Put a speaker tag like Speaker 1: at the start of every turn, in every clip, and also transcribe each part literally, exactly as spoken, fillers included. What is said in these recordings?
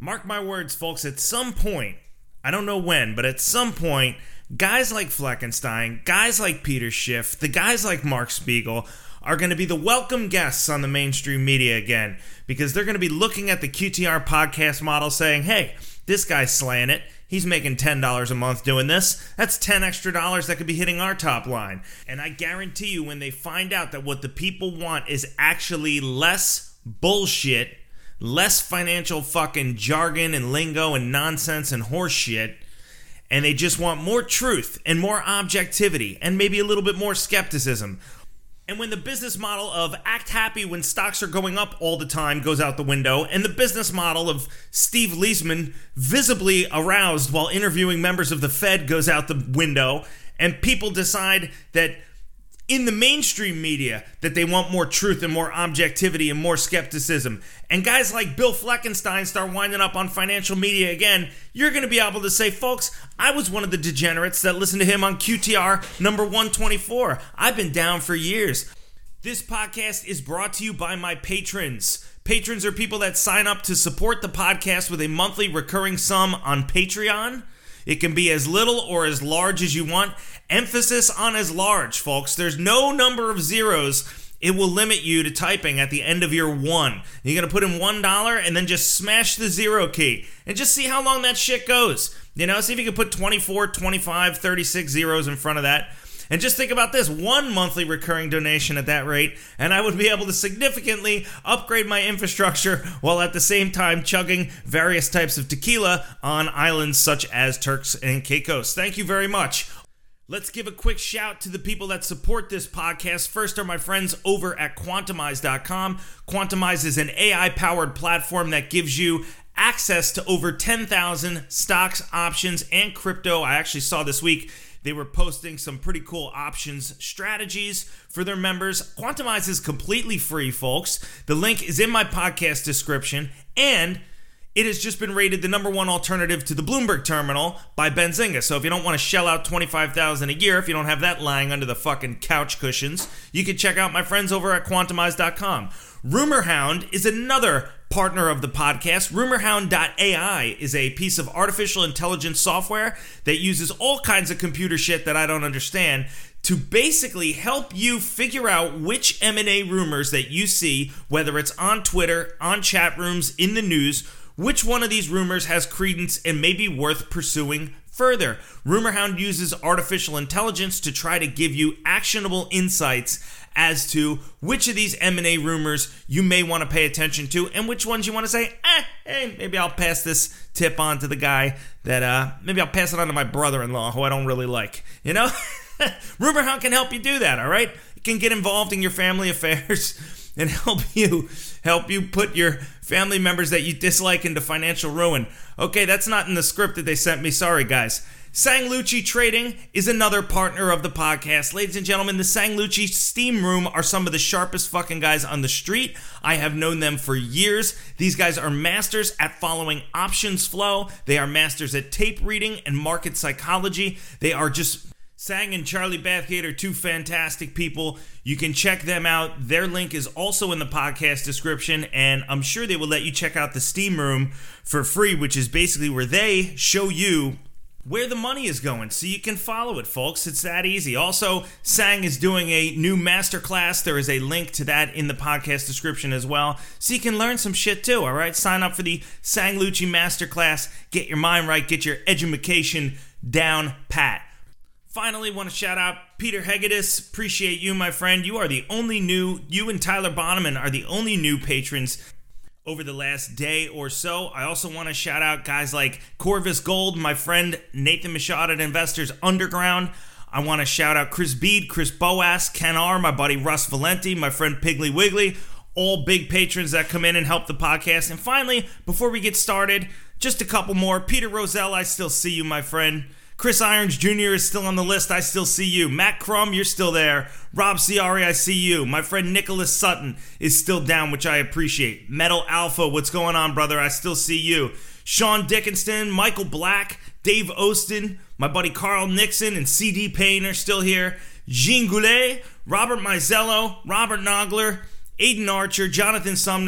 Speaker 1: Mark my words, folks, at some point, I don't know when, but at some point, guys like Fleckenstein, guys like Peter Schiff, the guys like Mark Spiegel are going to be the welcome guests on the mainstream media again, because they're going to be looking at the Q T R podcast model saying, hey, this guy's slaying it. He's making ten dollars a month doing this. That's ten extra dollars that could be hitting our top line. And I guarantee you, when they find out that what the people want is actually less bullshit, less financial fucking jargon and lingo and nonsense and horse shit, and they just want more truth and more objectivity and maybe a little bit more skepticism. And when the business model of act happy when stocks are going up all the time goes out the window, and the business model of Steve Leisman visibly aroused while interviewing members of the Fed goes out the window, and people decide that in the mainstream media that they want more truth and more objectivity and more skepticism, and guys like Bill Fleckenstein start winding up on financial media again, you're going to be able to say, folks, I was one of the degenerates that listened to him on Q T R number one twenty-four. I've been down for years. This podcast is brought to you by my patrons. Patrons are people that sign up to support the podcast with a monthly recurring sum on Patreon. It can be as little or as large as you want. Emphasis on as large, folks. There's no number of zeros. It will limit you to typing at the end of your one. You're going to put in one dollar and then just smash the zero key and just see how long that shit goes. You know, see if you can put twenty-four, twenty-five, thirty-six zeros in front of that. And just think about this, one monthly recurring donation at that rate, and I would be able to significantly upgrade my infrastructure while at the same time chugging various types of tequila on islands such as Turks and Caicos. Thank you very much. Let's give a quick shout to the people that support this podcast. First are my friends over at Quantumize dot com. Quantumize is an A I-powered platform that gives you access to over ten thousand stocks, options, and crypto. I actually saw this week they were posting some pretty cool options strategies for their members. Quantumize is completely free, folks. The link is in my podcast description, and it has just been rated the number one alternative to the Bloomberg terminal by Benzinga. So if you don't want to shell out twenty-five thousand dollars a year, if you don't have that lying under the fucking couch cushions, you can check out my friends over at Quantumize dot com. RumorHound is another partner of the podcast. RumorHound dot A I is a piece of artificial intelligence software that uses all kinds of computer shit that I don't understand to basically help you figure out which M and A rumors that you see, whether it's on Twitter, on chat rooms, in the news, which one of these rumors has credence and may be worth pursuing further. RumorHound uses artificial intelligence to try to give you actionable insights as to which of these M and A rumors you may want to pay attention to and which ones you want to say, eh, hey, maybe I'll pass this tip on to the guy that, uh, maybe I'll pass it on to my brother-in-law who I don't really like, you know? RumorHound can help you do that, all right? It can get involved in your family affairs and help you help you put your family members that you dislike into financial ruin. Okay, that's not in the script that they sent me. Sorry, guys. Sanglucci Trading is another partner of the podcast. Ladies and gentlemen, the Sanglucci Steam Room are some of the sharpest fucking guys on the street. I have known them for years. These guys are masters at following options flow. They are masters at tape reading and market psychology. They are just... Sang and Charlie Bathgate are two fantastic people. You can check them out. Their link is also in the podcast description, and I'm sure they will let you check out the Steam Room for free, which is basically where they show you where the money is going so you can follow it, folks. It's that easy. Also, Sang is doing a new masterclass. There is a link to that in the podcast description as well, so you can learn some shit too, all right? Sign up for the Sanglucci Masterclass. Get your mind right. Get your education down pat. Finally, want to shout out Peter Hegedus. Appreciate you, my friend. You are the only new, you and Tyler Bonneman are the only new patrons over the last day or so. I also want to shout out guys like Corvus Gold, my friend Nathan Michaud at Investors Underground. I want to shout out Chris Bede, Chris Boas, Ken R., my buddy Russ Valenti, my friend Piggly Wiggly, all big patrons that come in and help the podcast. And finally, before we get started, just a couple more. Peter Rosell, I still see you, my friend. Chris Irons Junior is still on the list. I still see you. Matt Crum, you're still there. Rob Ciari, I see you. My friend Nicholas Sutton is still down, which I appreciate. Metal Alpha, what's going on, brother? I still see you. Sean Dickinson, Michael Black, Dave Ostin, my buddy Carl Nixon and C D Payne are still here. Jean Goulet, Robert Mizello, Robert Nogler, Aiden Archer, Jonathan Sumner,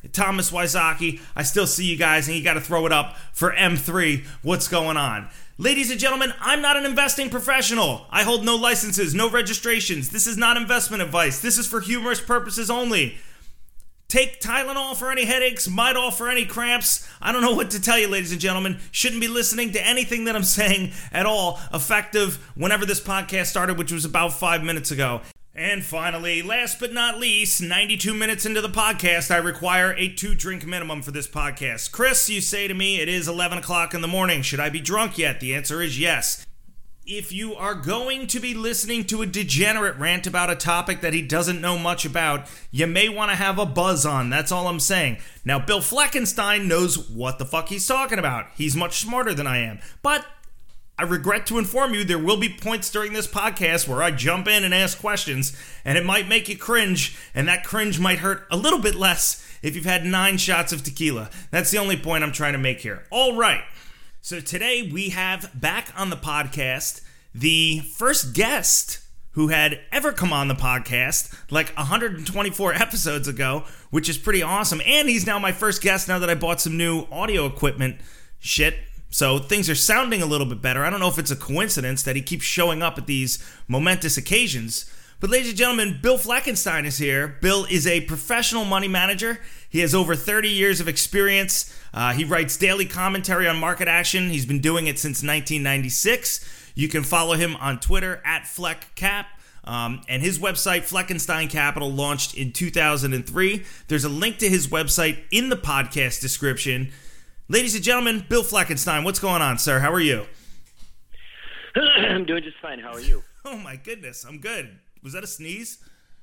Speaker 1: Thomas Wysocki. I still see you guys, and you got to throw it up for M three. What's going on? Ladies and gentlemen, I'm not an investing professional. I hold no licenses, no registrations. This is not investment advice. This is for humorous purposes only. Take Tylenol for any headaches, Midol for any cramps. I don't know what to tell you, ladies and gentlemen. Shouldn't be listening to anything that I'm saying at all, effective whenever this podcast started, which was about five minutes ago. And finally, last but not least, ninety-two minutes into the podcast, I require a two-drink minimum for this podcast. Chris, you say to me, it is eleven o'clock in the morning. Should I be drunk yet? The answer is yes. If you are going to be listening to a degenerate rant about a topic that he doesn't know much about, you may want to have a buzz on. That's all I'm saying. Now, Bill Fleckenstein knows what the fuck he's talking about. He's much smarter than I am. But I regret to inform you there will be points during this podcast where I jump in and ask questions, and it might make you cringe, and that cringe might hurt a little bit less if you've had nine shots of tequila. That's the only point I'm trying to make here. All right. So today we have back on the podcast the first guest who had ever come on the podcast like one hundred twenty-four episodes ago, which is pretty awesome. And he's now my first guest now that I bought some new audio equipment shit. So things are sounding a little bit better. I don't know if it's a coincidence that he keeps showing up at these momentous occasions. But ladies and gentlemen, Bill Fleckenstein is here. Bill is a professional money manager. He has over thirty years of experience. Uh, he writes daily commentary on market action. He's been doing it since nineteen ninety-six. You can follow him on Twitter at FleckCap. Um, and his website, Fleckenstein Capital, launched in two thousand three. There's a link to his website in the podcast description. Ladies and gentlemen, Bill Fleckenstein, what's going on, sir? How are you?
Speaker 2: I'm doing just fine. How are you?
Speaker 1: Oh, my goodness. I'm good. Was that a sneeze?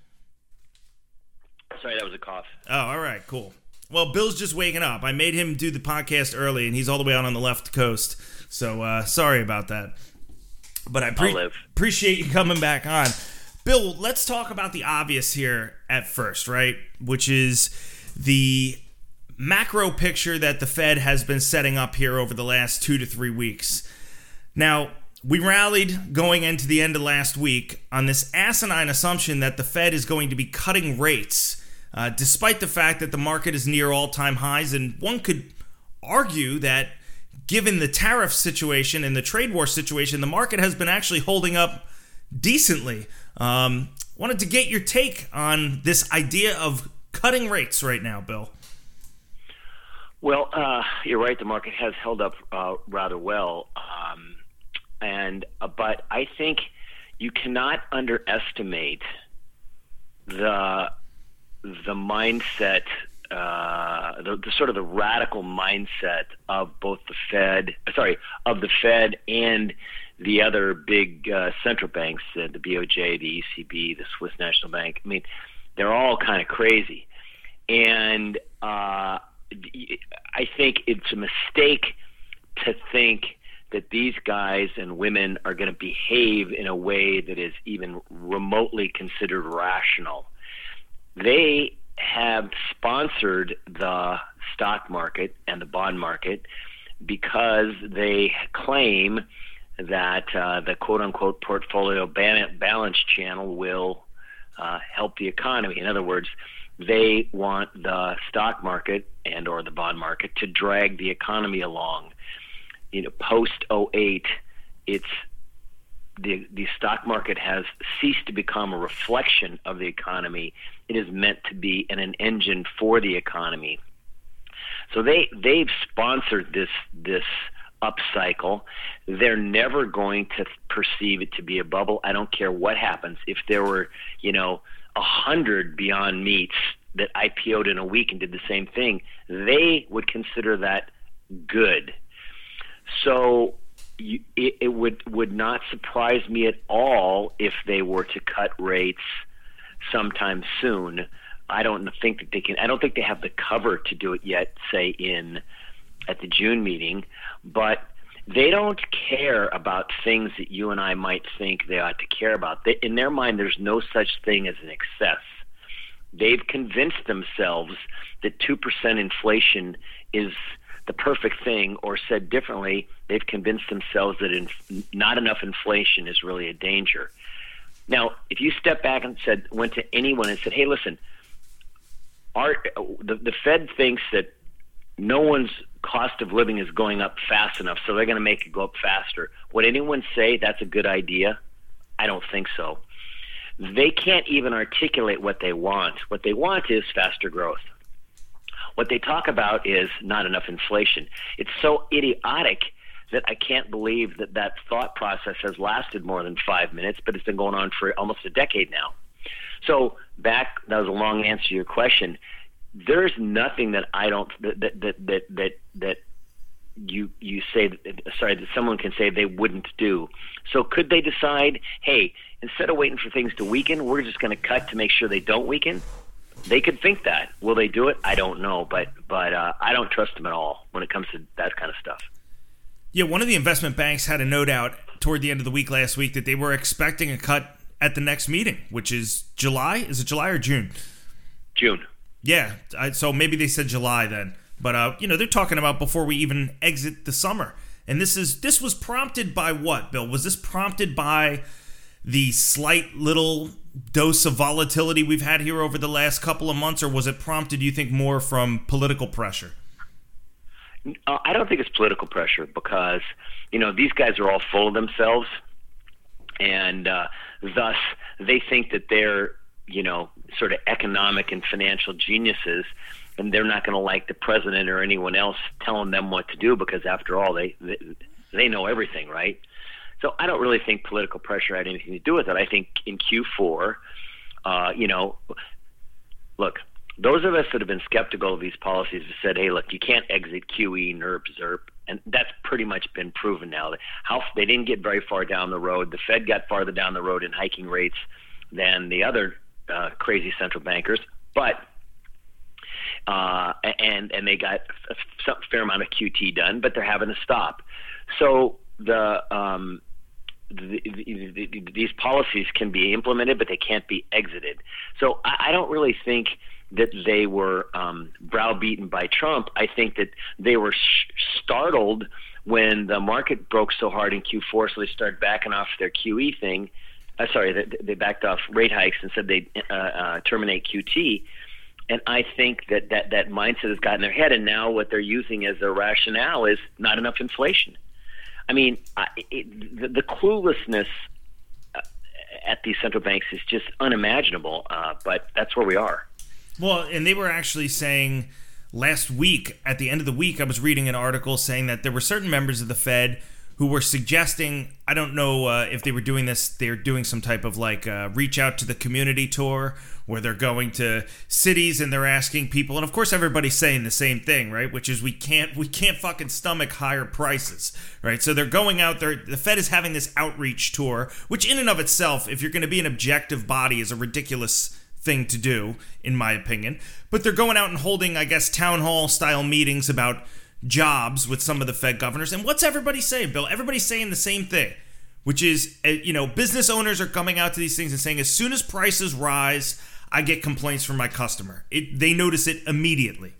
Speaker 2: Sorry, that was a cough.
Speaker 1: Oh, all right, cool. Well, Bill's just waking up. I made him do the podcast early, and he's all the way out on the left coast. So, uh, sorry about that. But I pre- appreciate you coming back on. Bill, let's talk about the obvious here at first, right? Which is the macro picture that the Fed has been setting up here over the last two to three weeks. Now, we rallied going into the end of last week on this asinine assumption that the Fed is going to be cutting rates, uh, despite the fact that the market is near all-time highs. And one could argue that given the tariff situation and the trade war situation, the market has been actually holding up decently. Um, wanted to get your take on this idea of cutting rates right now, Bill.
Speaker 2: Well, uh, you're right. The market has held up uh, rather well. Um, and uh, but I think you cannot underestimate the the mindset, uh, the, the sort of the radical mindset of both the Fed, sorry, of the Fed and the other big uh, central banks, uh, the B O J, the E C B, the Swiss National Bank. I mean, they're all kind of crazy, and uh, I think it's a mistake to think that these guys and women are going to behave in a way that is even remotely considered rational. They have sponsored the stock market and the bond market because they claim that uh, the quote-unquote portfolio balance channel will uh, help the economy. In other words, they want the stock market and or the bond market to drag the economy along. You know, post oh eight, it's the the stock market has ceased to become a reflection of the economy. It is meant to be an, an engine for the economy. So they they've sponsored this this upcycle. They're never going to perceive it to be a bubble. I don't care what happens. If there were, you know, a hundred Beyond Meats that I P O'd in a week and did the same thing, they would consider that good. So you, it, it would would not surprise me at all if they were to cut rates sometime soon. I don't think that they can. I don't think they have the cover to do it yet, say in at the June meeting, but they don't care about things that you and I might think they ought to care about. They, in their mind, there's no such thing as an excess. They've convinced themselves that two percent inflation is the perfect thing, or said differently, they've convinced themselves that in, not enough inflation is really a danger. Now, if you step back and said, went to anyone and said, hey, listen, our the, the Fed thinks that no one's cost of living is going up fast enough, so they're going to make it go up faster. Would anyone say that's a good idea? I don't think so. They can't even articulate what they want. What they want is faster growth. What they talk about is not enough inflation. It's so idiotic that I can't believe that that thought process has lasted more than five minutes, but it's been going on for almost a decade now. So back, that was a long answer to your question. There's nothing that I don't that that that that that, that you you say sorry that someone can say they wouldn't do. So could they decide, hey, instead of waiting for things to weaken, we're just going to cut to make sure they don't weaken? They could think that. Will they do it? I don't know, but but uh, I don't trust them at all when it comes to that kind of stuff.
Speaker 1: Yeah, one of the investment banks had a note out toward the end of the week last week that they were expecting a cut at the next meeting, which is July. Is it July or June?
Speaker 2: June.
Speaker 1: Yeah, I, so maybe they said July then. But, uh, you know, they're talking about before we even exit the summer. And this is this was prompted by what, Bill? Was this prompted by the slight little dose of volatility we've had here over the last couple of months, or was it prompted, do you think, more from political pressure?
Speaker 2: Uh, I don't think it's political pressure because, you know, these guys are all full of themselves, and uh, thus they think that they're, you know, sort of economic and financial geniuses, and they're not going to like the president or anyone else telling them what to do because, after all, they, they they know everything, right? So I don't really think political pressure had anything to do with it. I think in Q four, uh, you know, look, those of us that have been skeptical of these policies have said, hey, look, you can't exit Q E, NERP, ZERP, and that's pretty much been proven now. How they didn't get very far down the road. The Fed got farther down the road in hiking rates than the other uh, crazy central bankers, but uh, and and they got a some fair amount of Q T done, but they're having to stop. So the um, The, the, the, these policies can be implemented, but they can't be exited. So I, I don't really think that they were um, browbeaten by Trump. I think that they were sh- startled when the market broke so hard in Q four, so they started backing off their Q E thing. Uh, sorry, they, they backed off rate hikes and said they'd uh, uh, terminate Q T. And I think that, that that mindset has gotten in their head, and now what they're using as their rationale is not enough inflation. I mean, I, it, the, the cluelessness uh, at these central banks is just unimaginable, uh, but that's where we are.
Speaker 1: Well, and they were actually saying last week, at the end of the week, I was reading an article saying that there were certain members of the Fed who were suggesting, I don't know uh, if they were doing this, they're doing some type of like uh, reach out to the community tour where they're going to cities and they're asking people, and of course everybody's saying the same thing, right? Which is we can't we can't fucking stomach higher prices, right? So they're going out there, the Fed is having this outreach tour, which in and of itself, if you're going to be an objective body, is a ridiculous thing to do, in my opinion. But they're going out and holding, I guess, town hall style meetings about jobs with some of the Fed governors. And what's everybody saying, Bill? Everybody's saying the same thing, which is, you know, business owners are coming out to these things and saying, as soon as prices rise, I get complaints from my customer. It, they notice it immediately.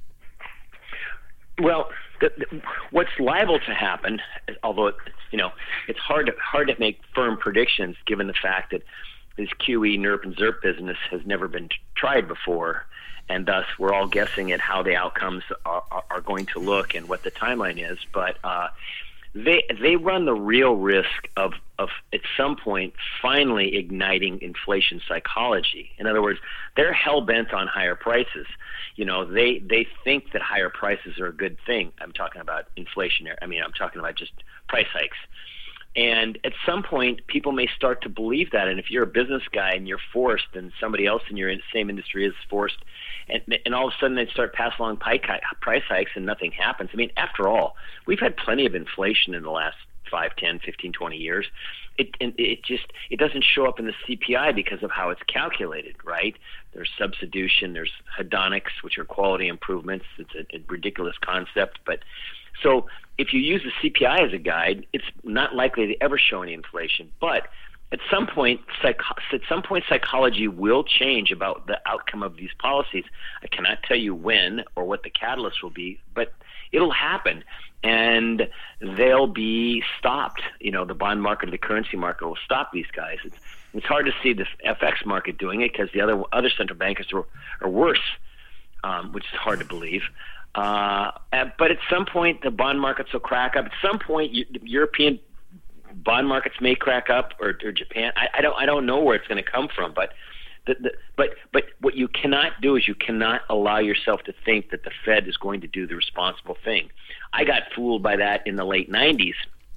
Speaker 2: Well, the, the, what's liable to happen, although, you know, it's hard to, hard to make firm predictions given the fact that this Q E, NERP, and ZERP business has never been t- tried before, and thus we're all guessing at how the outcomes are, are, are going to look and what the timeline is. But uh, they they run the real risk of, of at some point finally igniting inflation psychology. In other words, they're hell-bent on higher prices. You know, they, they think that higher prices are a good thing. I'm talking about inflationary. I mean, I'm talking about just price hikes. And at some point, people may start to believe that. And if you're a business guy and you're forced, and somebody else in your same industry is forced, and, and all of a sudden they start passing along price hikes and nothing happens. I mean, after all, we've had plenty of inflation in the last five, ten, fifteen, twenty years. It, and it just it doesn't show up in the C P I because of how it's calculated, right? There's substitution, there's hedonics, which are quality improvements. It's a, a ridiculous concept, but so if you use the C P I as a guide, it's not likely to ever show any inflation. But at some point, psych- at some point, psychology will change about the outcome of these policies. I cannot tell you when or what the catalyst will be, but it'll happen, and they'll be stopped. You know, the bond market or the currency market will stop these guys. It's, it's hard to see the F X market doing it because the other other central bankers are, are worse. um, which is hard to believe. Uh, but at some point, the bond markets will crack up. At some point, you, European bond markets may crack up, or, or Japan. I, I don't. I don't know where it's going to come from, but. The, the, but but what you cannot do is you cannot allow yourself to think that the Fed is going to do the responsible thing. I got fooled by that in the late nineties.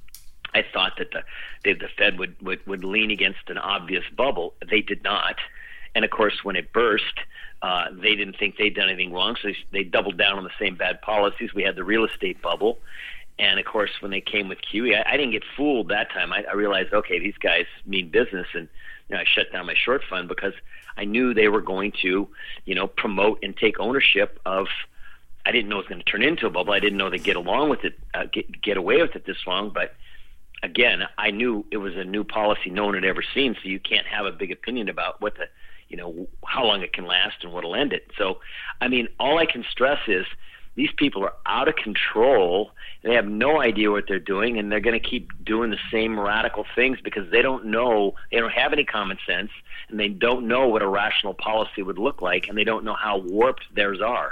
Speaker 2: I thought that the the, the Fed would, would, would lean against an obvious bubble. They did not. And, of course, when it burst, uh, they didn't think they'd done anything wrong, so they, they doubled down on the same bad policies. We had the real estate bubble. And, of course, when they came with Q E, I, I didn't get fooled that time. I, I realized, okay, these guys mean business, and you know, I shut down my short fund because I knew they were going to, you know, promote and take ownership of. I didn't know it was going to turn into a bubble. I didn't know they'd get along with it, uh, get get away with it this long. But again, I knew it was a new policy no one had ever seen. So you can't have a big opinion about what the, you know, how long it can last and what'll end it. So, I mean, all I can stress is these people are out of control. They have no idea what they're doing, and they're going to keep doing the same radical things because they don't know, they don't have any common sense, and they don't know what a rational policy would look like, and they don't know how warped theirs are.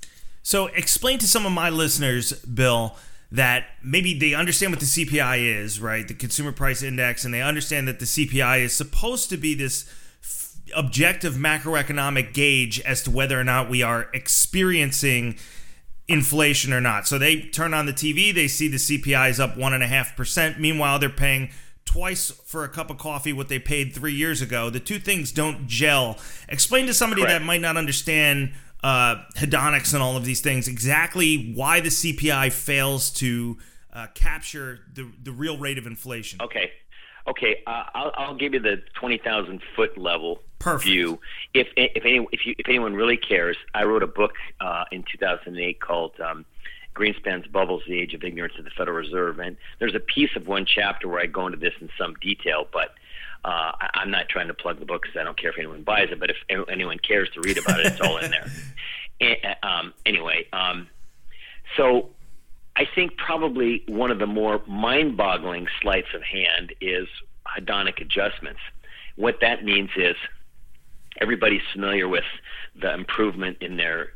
Speaker 1: So explain to some of my listeners, Bill, that maybe they understand what the C P I is, right? The Consumer Price Index, and they understand that the C P I is supposed to be this f- objective macroeconomic gauge as to whether or not we are experiencing inflation or not. So they turn on the T V, they see the C P I is up one and a half percent. Meanwhile, they're paying twice for a cup of coffee what they paid three years ago. The two things don't gel. Explain to somebody
Speaker 2: Correct.
Speaker 1: that might not understand uh, hedonics and all of these things exactly why the C P I fails to uh, capture the the real rate of inflation.
Speaker 2: Okay. Okay, uh, I'll, I'll give you the twenty thousand foot level
Speaker 1: Perfect.
Speaker 2: view. If if any, if you if anyone really cares, I wrote a book uh, in two thousand eight called um, Greenspan's Bubbles: The Age of Ignorance of the Federal Reserve, and there's a piece of one chapter where I go into this in some detail. But uh, I, I'm not trying to plug the book because I don't care if anyone buys it. But if anyone cares to read about it, it's all in there. And, um, anyway, um, so. I think probably one of the more mind-boggling sleights of hand is hedonic adjustments. What that means is everybody's familiar with the improvement in their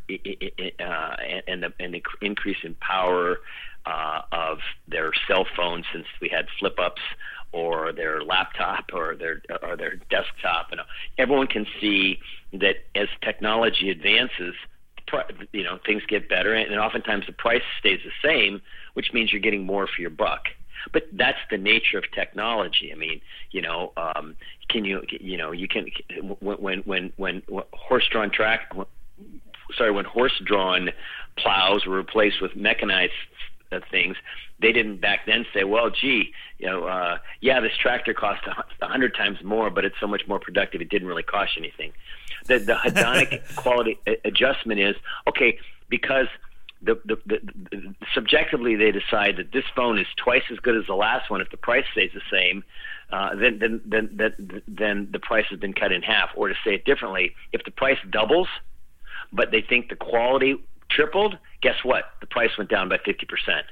Speaker 2: uh, and the and the increase in power uh, of their cell phone since we had flip-ups, or their laptop, or their or their desktop, and everyone can see that as technology advances, you know, things get better, and oftentimes the price stays the same, which means you're getting more for your buck. But that's the nature of technology. I mean, you know, um, can you, you know, you can when when when, when horse-drawn track, sorry, when horse-drawn plows were replaced with mechanized uh, things, they didn't back then say, well, gee, you know, uh, yeah, this tractor cost a hundred times more, but it's so much more productive, it didn't really cost you anything. The, the hedonic quality adjustment is, okay, because the, the, the, the subjectively they decide that this phone is twice as good as the last one. If the price stays the same, uh, then, then, then, then, then the price has been cut in half. Or to say it differently, if the price doubles, but they think the quality tripled, guess what? The price went down by fifty percent.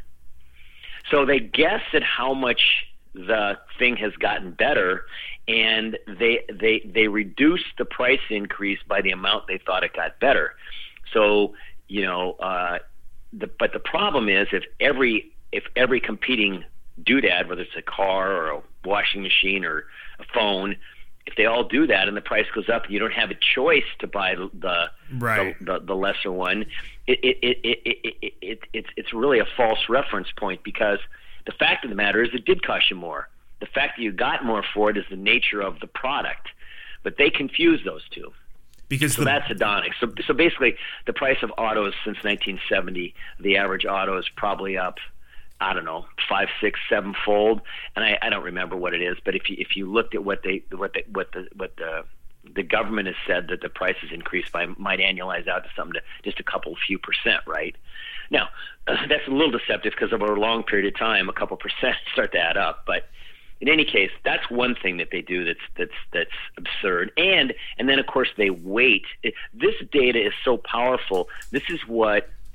Speaker 2: So they guess at how much the thing has gotten better, and they they they reduce the price increase by the amount they thought it got better. So you know, uh, the, but the problem is if every if every competing doodad, whether it's a car or a washing machine or a phone, if they all do that and the price goes up, you don't have a choice to buy the
Speaker 1: right.
Speaker 2: the, the, the lesser one. It it, it, it, it, it, it it's it's really a false reference point, because the fact of the matter is it did cost you more. The fact that you got more for it is the nature of the product, but they confuse those two.
Speaker 1: Because
Speaker 2: so
Speaker 1: the,
Speaker 2: that's hedonic. So so basically, the price of autos since nineteen seventy, the average auto is probably up, I don't know, five, six, seven fold, and I, I don't remember what it is. But if you if you looked at what they what they, what the what the the government has said that the prices increased by, might annualize out to something to just a couple few percent, right? Now uh, that's a little deceptive because over a long period of time, a couple percent start to add up. But in any case, that's one thing that they do that's that's that's absurd. And and then of course they wait. It, this data is so powerful. This is what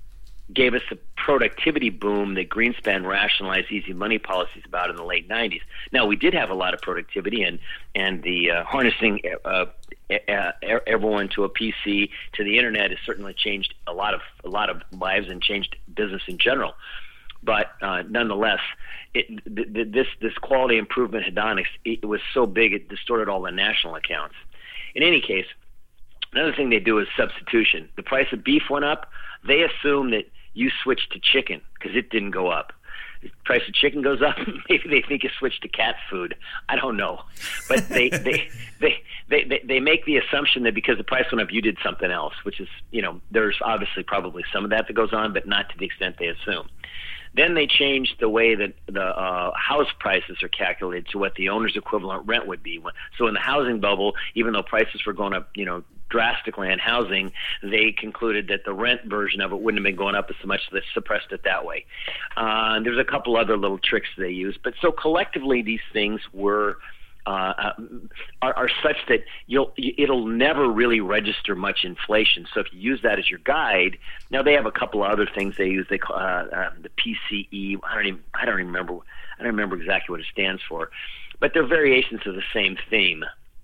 Speaker 2: gave us the productivity boom that Greenspan rationalized easy money policies about in the late nineties. Now, we did have a lot of productivity, and and the uh, harnessing uh, uh, everyone to a P C, to the internet, has certainly changed a lot of a lot of lives and changed business in general. But uh, nonetheless, it, th- th- this this quality improvement hedonics, it was so big it distorted all the national accounts. In any case, another thing they do is substitution. The price of beef went up. They assume that you switched to chicken because it didn't go up. The price of chicken goes up. Maybe they think you switched to cat food. I don't know, but they they, they they they they make the assumption that because the price went up, you did something else. Which is, you know, there's obviously probably some of that that goes on, but not to the extent they assume. Then they changed the way that the uh, house prices are calculated to what the owner's equivalent rent would be. So in the housing bubble, even though prices were going up, you know, drastically on housing, they concluded that the rent version of it wouldn't have been going up as much, so they suppressed it that way. Uh, there's a couple other little tricks they used, but so collectively these things were uh, are, are such that you'll it'll never really register much inflation. So if you use that as your guide, now they have a couple of other things they use. They call uh, uh, the P C E. I don't even I don't remember I don't remember exactly what it stands for, but they're variations of the same theme.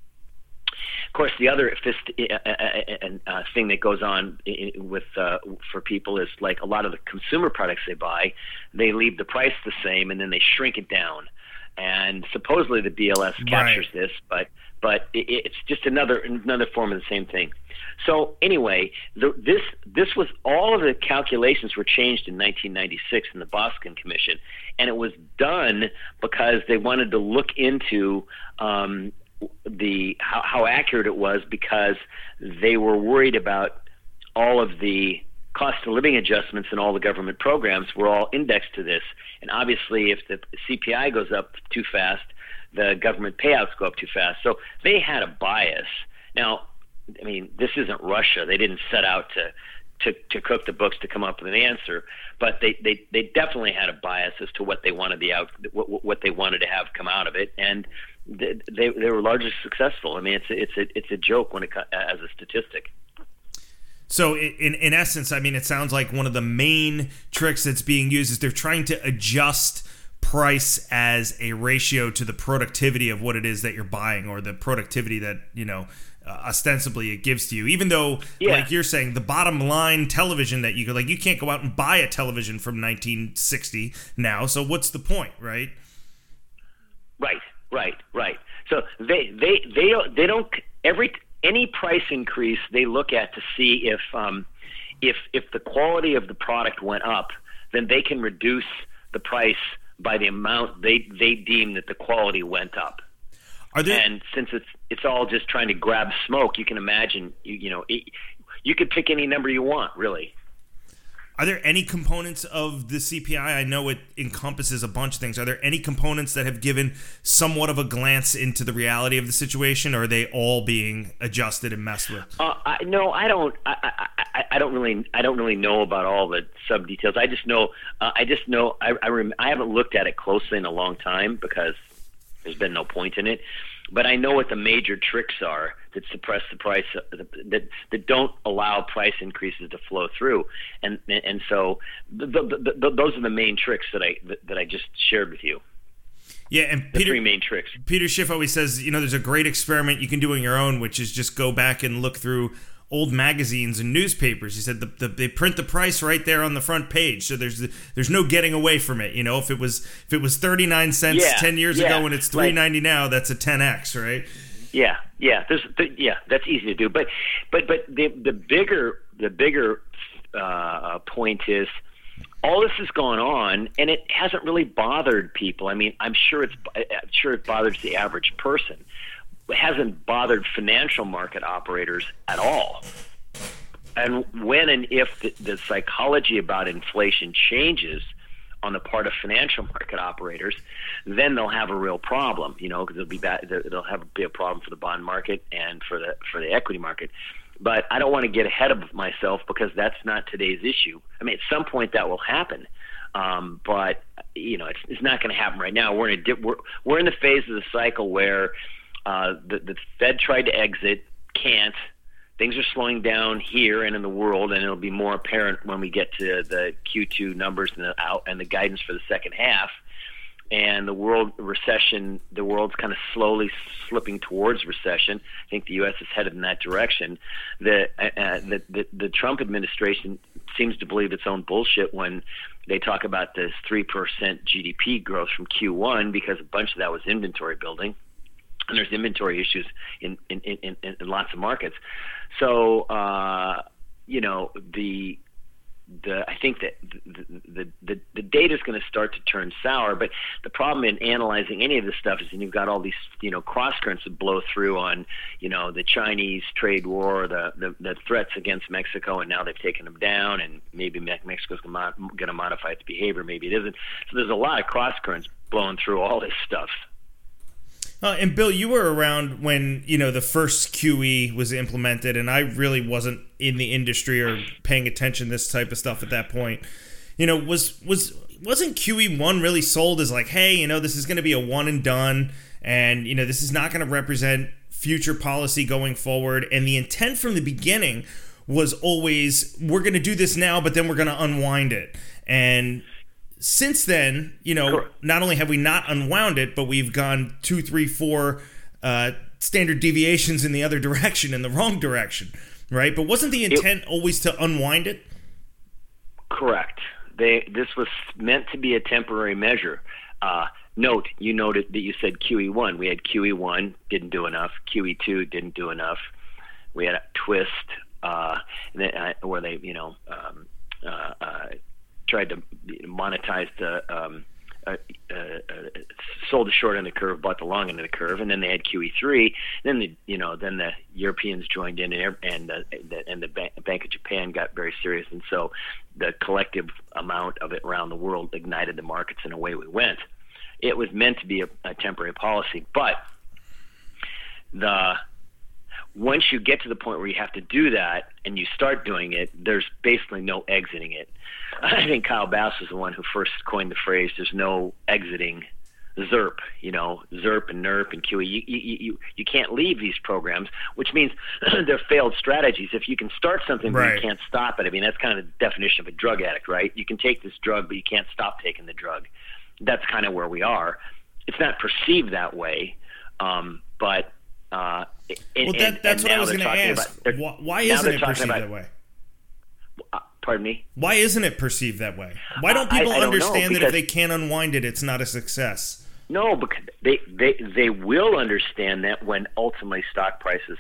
Speaker 2: Of course, the other uh, uh, thing that goes on with uh, for people is like a lot of the consumer products they buy, they leave the price the same and then they shrink it down. And supposedly the B L S captures right. this, but but it, it's just another another form of the same thing. So anyway, the, this this was all of the calculations were changed in nineteen ninety-six in the Boskin Commission, and it was done because they wanted to look into um, the how, how accurate it was, because they were worried about all of the cost of living adjustments and all the government programs were all indexed to this. And obviously, if the C P I goes up too fast, the government payouts go up too fast. So they had a bias. Now, I mean, this isn't Russia. They didn't set out to to, to cook the books to come up with an answer, but they, they, they definitely had a bias as to what they wanted the out what, what they wanted to have come out of it, and they they, they were largely successful. I mean, it's a, it's a it's a joke when it as a statistic.
Speaker 1: So in in essence, I mean, it sounds like one of the main tricks that's being used is they're trying to adjust price as a ratio to the productivity of what it is that you're buying, or the productivity that, you know, uh, ostensibly it gives to you. Even though, yeah. like you're saying, the bottom line television that you could, like, you can't go out and buy a television from nineteen sixty now. So what's the point, right?
Speaker 2: Right, right, right. So they they they don't they don't every. Any price increase they look at to see if um, if if the quality of the product went up, then they can reduce the price by the amount they, they deem that the quality went up. Are there... And since it's it's all just trying to grab smoke, you can imagine you you know it, you could pick any number you want, really.
Speaker 1: Are there any components of the C P I? I know it encompasses a bunch of things. Are there any components that have given somewhat of a glance into the reality of the situation, or are they all being adjusted and messed with?
Speaker 2: Uh, I, no, I don't. I, I, I don't really. I don't really know about all the sub details. I just know. Uh, I just know. I I, rem- I haven't looked at it closely in a long time because there's been no point in it. But I know what the major tricks are that suppress the price, uh, that that don't allow price increases to flow through, and and so the, the, the, those are the main tricks that I that, that I just shared with you.
Speaker 1: Yeah, and
Speaker 2: the
Speaker 1: Peter,
Speaker 2: three main tricks.
Speaker 1: Peter Schiff always says, you know, there's a great experiment you can do on your own, which is just go back and look through old magazines and newspapers. He said the, the, they print the price right there on the front page, so there's there's no getting away from it. You know, if it was if it was thirty-nine cents
Speaker 2: yeah,
Speaker 1: ten years
Speaker 2: yeah,
Speaker 1: ago and it's three ninety right. now, that's a ten x, right?
Speaker 2: Yeah, yeah, there's yeah, that's easy to do. But but but the the bigger the bigger uh, point is all this has gone on, and it hasn't really bothered people. I mean, I'm sure it's I'm sure it bothers the average person. It hasn't bothered financial market operators at all. And when and if the, the psychology about inflation changes on the part of financial market operators, then they'll have a real problem. You know, because it'll be bad. It'll have be a problem for the bond market and for the for the equity market. But I don't want to get ahead of myself because that's not today's issue. I mean, at some point that will happen. Um, but you know, it's it's not going to happen right now. We're in a dip, we're we're in the phase of the cycle where Uh, the, the Fed tried to exit, can't. things are slowing down here and in the world, and it'll be more apparent when we get to the Q two numbers and the out and the guidance for the second half. And the world recession, the world's kind of slowly slipping towards recession. I think the U S is headed in that direction. The, uh, the, the, the Trump administration seems to believe its own bullshit when they talk about this three percent G D P growth from Q one, because a bunch of that was inventory building. And there's inventory issues in, in, in, in, in lots of markets. So, uh, you know, the The, I think that the the, the, the data is going to start to turn sour, but the problem in analyzing any of this stuff is, and you've got all these, you know, cross currents that blow through on, you know, the Chinese trade war, the the, the threats against Mexico, and now they've taken them down, and maybe Mexico's going to modify its behavior, maybe it isn't. So there's a lot of cross currents blowing through all this stuff.
Speaker 1: Uh, and Bill, you were around when, you know, the first Q E was implemented, and I really wasn't in the industry or paying attention to this type of stuff at that point. You know, was was wasn't Q E one really sold as like, hey, you know, this is going to be a one and done, and you know, this is not going to represent future policy going forward. And the intent from the beginning was always, we're going to do this now, but then we're going to unwind it. And since then, you know,
Speaker 2: Correct.
Speaker 1: Not only have we not unwound it, but we've gone two, three, four uh, standard deviations in the other direction, in the wrong direction, right? But wasn't the intent it, always to unwind it?
Speaker 2: Correct. They this was meant to be a temporary measure. Uh, note, you noted that you said Q E one. We had Q E one, didn't do enough. Q E two didn't do enough. We had a twist, uh, where they, you know, um, uh, uh, tried to monetize the um, uh, uh, uh, sold the short end of the curve, bought the long end of the curve, and then they had Q E three. Then the you know then the Europeans joined in, and and uh, the, and the Bank of Japan got very serious, and so the collective amount of it around the world ignited the markets, and away we went. It was meant to be a, a temporary policy, but the once you get to the point where you have to do that and you start doing it, there's basically no exiting it. I think Kyle Bass was the one who first coined the phrase, there's no exiting ZERP, you know, ZERP and NERP and Q E. You, you, you, you can't leave these programs, which means they're failed strategies. If you can start something but
Speaker 1: right.
Speaker 2: you can't stop it, I mean, that's kind of the definition of a drug addict, right? You can take this drug, but you can't stop taking the drug. That's kind of where we are. It's not perceived that way, um, but uh,
Speaker 1: well, that,
Speaker 2: and,
Speaker 1: that's
Speaker 2: and
Speaker 1: what I was going to ask.
Speaker 2: About,
Speaker 1: why, why isn't it perceived
Speaker 2: about,
Speaker 1: that way?
Speaker 2: Uh, pardon me?
Speaker 1: Why isn't it perceived that way? Why don't people
Speaker 2: I, I don't
Speaker 1: understand
Speaker 2: know,
Speaker 1: that if they can't unwind it, it's not a success?
Speaker 2: No, because they, they, they will understand that when ultimately stock prices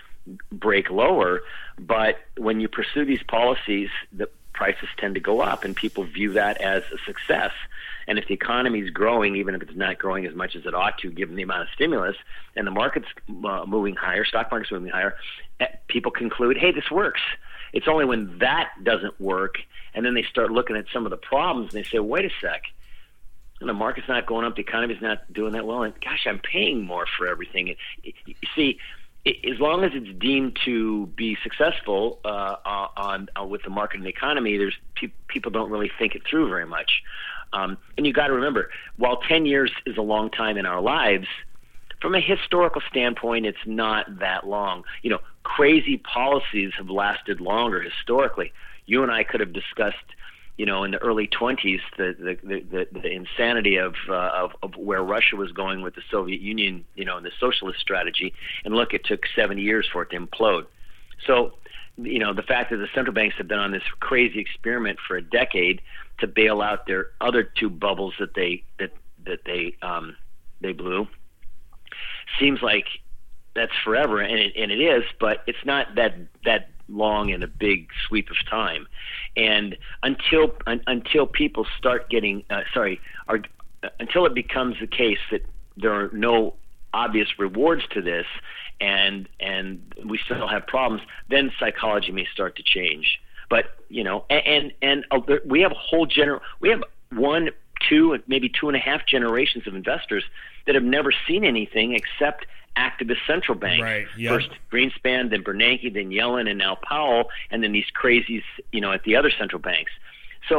Speaker 2: break lower, but when you pursue these policies, the prices tend to go up, and people view that as a success. And if the economy is growing, even if it's not growing as much as it ought to, given the amount of stimulus, and the market's uh, moving higher, stock market's moving higher, people conclude, hey, this works. It's only when that doesn't work, and then they start looking at some of the problems, and they say, wait a sec, the market's not going up, the economy's not doing that well, and gosh, I'm paying more for everything. You see, as long as it's deemed to be successful uh, on, on with the market and the economy, there's pe- people don't really think it through very much. Um, and you got to remember, while ten years is a long time in our lives, from a historical standpoint, it's not that long. You know, crazy policies have lasted longer historically. You and I could have discussed, you know, in the early twenties, the the, the, the insanity of, uh, of of where Russia was going with the Soviet Union, you know, and the socialist strategy. And look, it took seventy years for it to implode. So, you know, the fact that the central banks have been on this crazy experiment for a decade to bail out their other two bubbles that they that that they um, they blew seems like that's forever, and it, and it is, but it's not that that long in a big sweep of time. And until un, until people start getting uh, sorry, are, uh, until it becomes the case that there are no obvious rewards to this, and and we still have problems, then psychology may start to change. But you know, and and, and uh, we have a whole gener we have one, two, maybe two and a half generations of investors that have never seen anything except activist central banks.
Speaker 1: Right. Yep.
Speaker 2: First Greenspan, then Bernanke, then Yellen, and now Powell, and then these crazies, you know, at the other central banks. So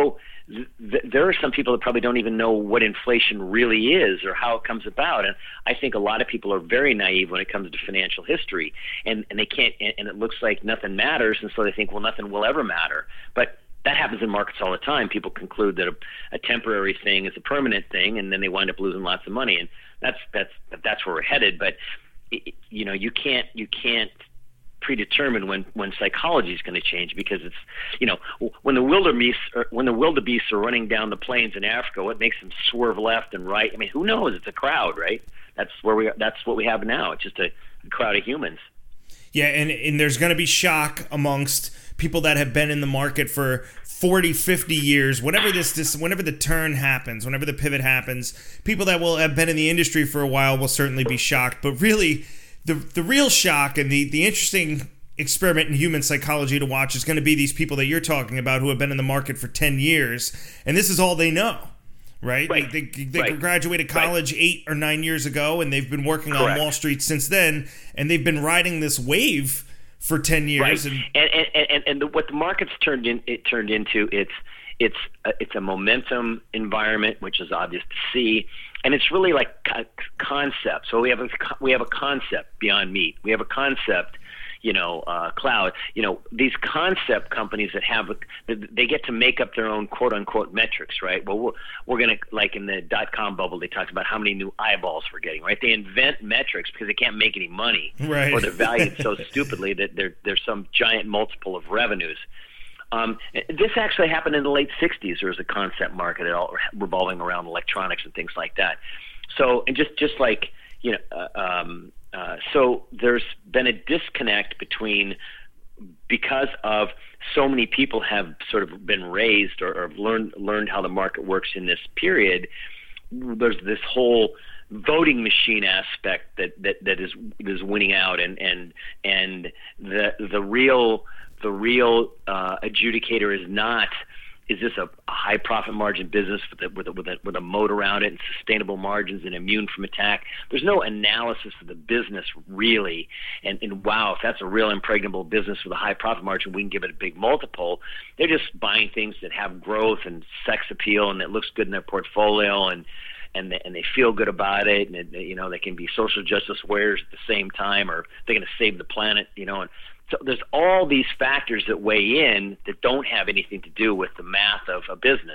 Speaker 2: th- there are some people that probably don't even know what inflation really is or how it comes about. And I think a lot of people are very naive when it comes to financial history, and, and they can't, and, and it looks like nothing matters. And so they think, well, nothing will ever matter. But that happens in markets all the time. People conclude that a, a temporary thing is a permanent thing, and then they wind up losing lots of money. And that's, that's, that's where we're headed. But, it, you know, you can't, you can't, predetermine when, when psychology is going to change, because it's, you know, when the wildebeest or when the wildebeest are running down the plains in Africa, what makes them swerve left and right? I mean, who knows? It's a crowd, right? That's where we that's what we have now. It's just a, a crowd of humans.
Speaker 1: Yeah, and, and there's going to be shock amongst people that have been in the market for forty, fifty years, whenever this, this whenever the turn happens, whenever the pivot happens, people that will have been in the industry for a while will certainly be shocked. But really, The the real shock and the, the interesting experiment in human psychology to watch is going to be these people that you're talking about who have been in the market for ten years, and this is all they know, right?
Speaker 2: Right.
Speaker 1: They, they, they
Speaker 2: right.
Speaker 1: graduated college right. eight or nine years ago, and they've been working
Speaker 2: Correct.
Speaker 1: on Wall Street since then, and they've been riding this wave for ten years.
Speaker 2: Right.
Speaker 1: And
Speaker 2: and and, and, and the, what the market's turned in, it turned into, it's it's a, it's a momentum environment, which is obvious to see. And it's really like a concept. So we have a we have a concept, Beyond Meat. We have a concept, you know, uh, cloud. You know, these concept companies that have a, they get to make up their own quote unquote metrics, right? Well, we're, we're gonna, like in the dot com bubble, they talked about how many new eyeballs we're getting, right? They invent metrics because they can't make any money,
Speaker 1: right.
Speaker 2: or they're valued so stupidly that there there's some giant multiple of revenues. Um, this actually happened in the late sixties. There was a concept market all revolving around electronics and things like that. So, and just, just like, you know, uh, um, uh, so there's been a disconnect between, because of so many people have sort of been raised or, or learned, learned how the market works in this period, there's this whole voting machine aspect that, that, that is, is winning out, and, and, and the, the real, The real uh, adjudicator is not, is this a, a high profit margin business with a, with, a, with, a, with a moat around it and sustainable margins and immune from attack? There's no analysis of the business really. And, and wow, if that's a real impregnable business with a high profit margin, we can give it a big multiple. They're just buying things that have growth and sex appeal and that looks good in their portfolio, and and they, and they feel good about it, and it, you know, they can be social justice warriors at the same time, or they're going to save the planet, you know. And so there's all these factors that weigh in that don't have anything to do with the math of a business.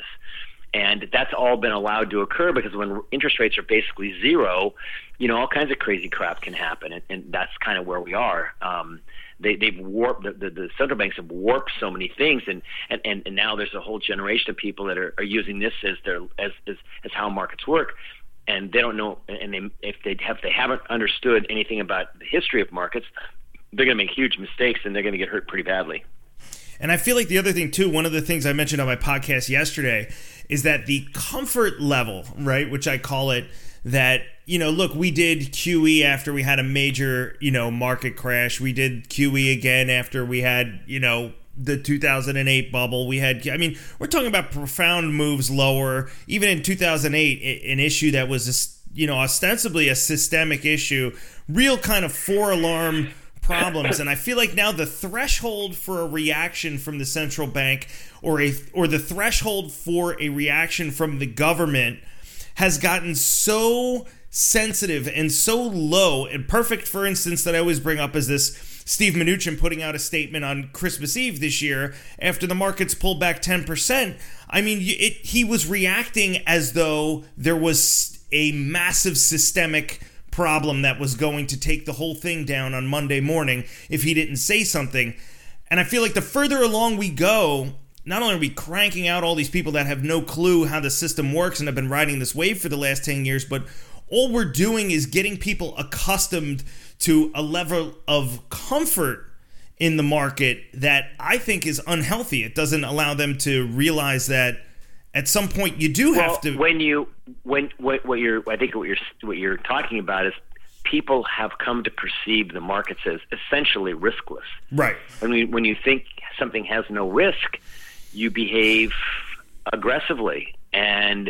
Speaker 2: And that's all been allowed to occur because when interest rates are basically zero, you know, all kinds of crazy crap can happen. And, and that's kind of where we are. Um, they, they've warped, the, the, the central banks have warped so many things. And, and, and, and now there's a whole generation of people that are, are using this as their, as, as, as how markets work. And they don't know, and they, if they have, they haven't understood anything about the history of markets, they're going to make huge mistakes and they're going to get hurt pretty badly.
Speaker 1: And I feel like the other thing, too, one of the things I mentioned on my podcast yesterday is that the comfort level, right, which I call it, that, you know, look, we did Q E after we had a major, you know, market crash. We did Q E again after we had, you know, the two thousand eight bubble. We had, I mean, we're talking about profound moves lower. Even in two thousand eight, an issue that was, you know, ostensibly a systemic issue, real kind of four-alarm problems. And I feel like now the threshold for a reaction from the central bank or a or the threshold for a reaction from the government has gotten so sensitive and so low. And perfect, for instance, that I always bring up is this Steve Mnuchin putting out a statement on Christmas Eve this year after the markets pulled back ten percent. I mean, it, he was reacting as though there was a massive systemic problem that was going to take the whole thing down on Monday morning if he didn't say something. And I feel like the further along we go, not only are we cranking out all these people that have no clue how the system works and have been riding this wave for the last ten years, but all we're doing is getting people accustomed to a level of comfort in the market that I think is unhealthy. It doesn't allow them to realize that at some point you do
Speaker 2: well,
Speaker 1: have to.
Speaker 2: When you when what, what you're I think what you're what you're talking about is people have come to perceive the markets as essentially riskless.
Speaker 1: Right.
Speaker 2: I mean, when you think something has no risk, you behave aggressively, and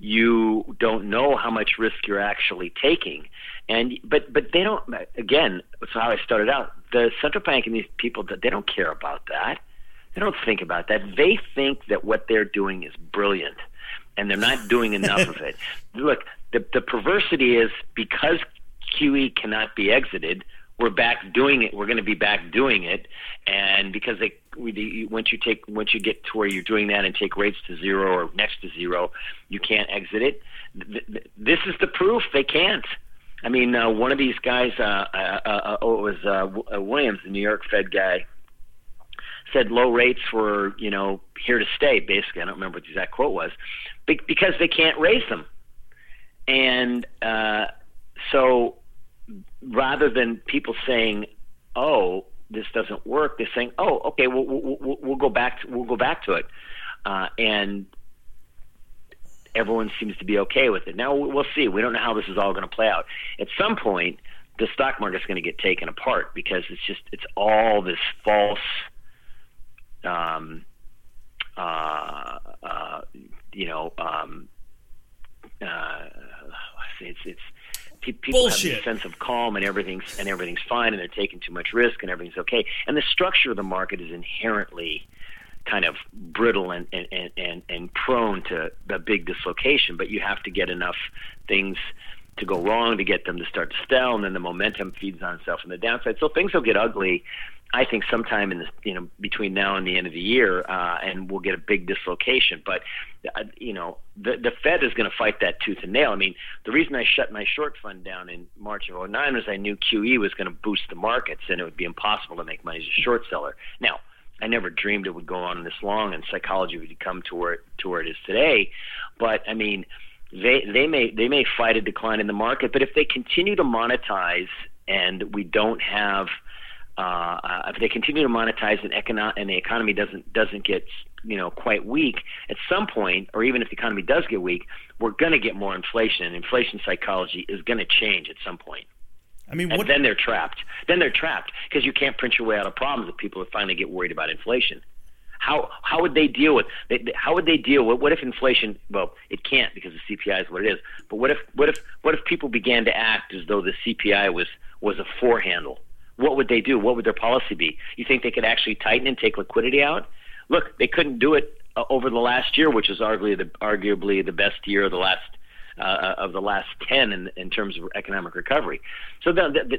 Speaker 2: you don't know how much risk you're actually taking. And but but they don't. Again, that's how I started out. The central bank and these people, they don't care about that. They don't think about that. They think that what they're doing is brilliant, and they're not doing enough of it. Look, the, the perversity is because Q E cannot be exited, we're back doing it. We're going to be back doing it, and because they we, once you take once you get to where you're doing that and take rates to zero or next to zero, you can't exit it. This is the proof they can't. I mean, uh, one of these guys, uh, uh, uh, oh, it was uh, Williams, the New York Fed guy, said low rates were, you know, here to stay, basically. I don't remember what the exact quote was, Be- because they can't raise them. And uh, so rather than people saying, oh, this doesn't work, they're saying, oh, okay, we'll, we'll, we'll go back to, we'll go back to it. Uh, and everyone seems to be okay with it. Now, we'll see. We don't know how this is all going to play out. At some point, the stock market's going to get taken apart because it's just, it's all this false, um, uh, uh, you know, um, uh, it's, it's, people
Speaker 1: Bullshit.
Speaker 2: have a sense of calm and everything's, and everything's fine and they're taking too much risk and everything's okay. And the structure of the market is inherently kind of brittle and, and, and, and prone to a big dislocation, but you have to get enough things to go wrong to get them to start to sell, and then the momentum feeds on itself from the downside. So things will get ugly, I think, sometime in the, you know, between now and the end of the year, uh, and we'll get a big dislocation. But, uh, you know, the, the Fed is going to fight that tooth and nail. I mean, the reason I shut my short fund down in March of oh nine was I knew Q E was going to boost the markets, and it would be impossible to make money as a short seller. Now, I never dreamed it would go on this long, and psychology would come to where to where it is today. But I mean, they they may they may fight a decline in the market, but if they continue to monetize and we don't have, uh, uh, if they continue to monetize and econo- and the economy doesn't doesn't get, you know, quite weak at some point, or even if the economy does get weak, we're going to get more inflation, and inflation psychology is going to change at some point.
Speaker 1: I mean,
Speaker 2: and
Speaker 1: what,
Speaker 2: then they're trapped. Then they're trapped because you can't print your way out of problems if people finally get worried about inflation. How how would they deal with? They, how would they deal with? What if inflation? Well, it can't because the C P I is what it is. But what if what if what if people began to act as though the C P I was was a four handle? What would they do? What would their policy be? You think they could actually tighten and take liquidity out? Look, they couldn't do it uh, over the last year, which is arguably the arguably the best year of the last. Uh, of the last ten in, in terms of economic recovery. So the the,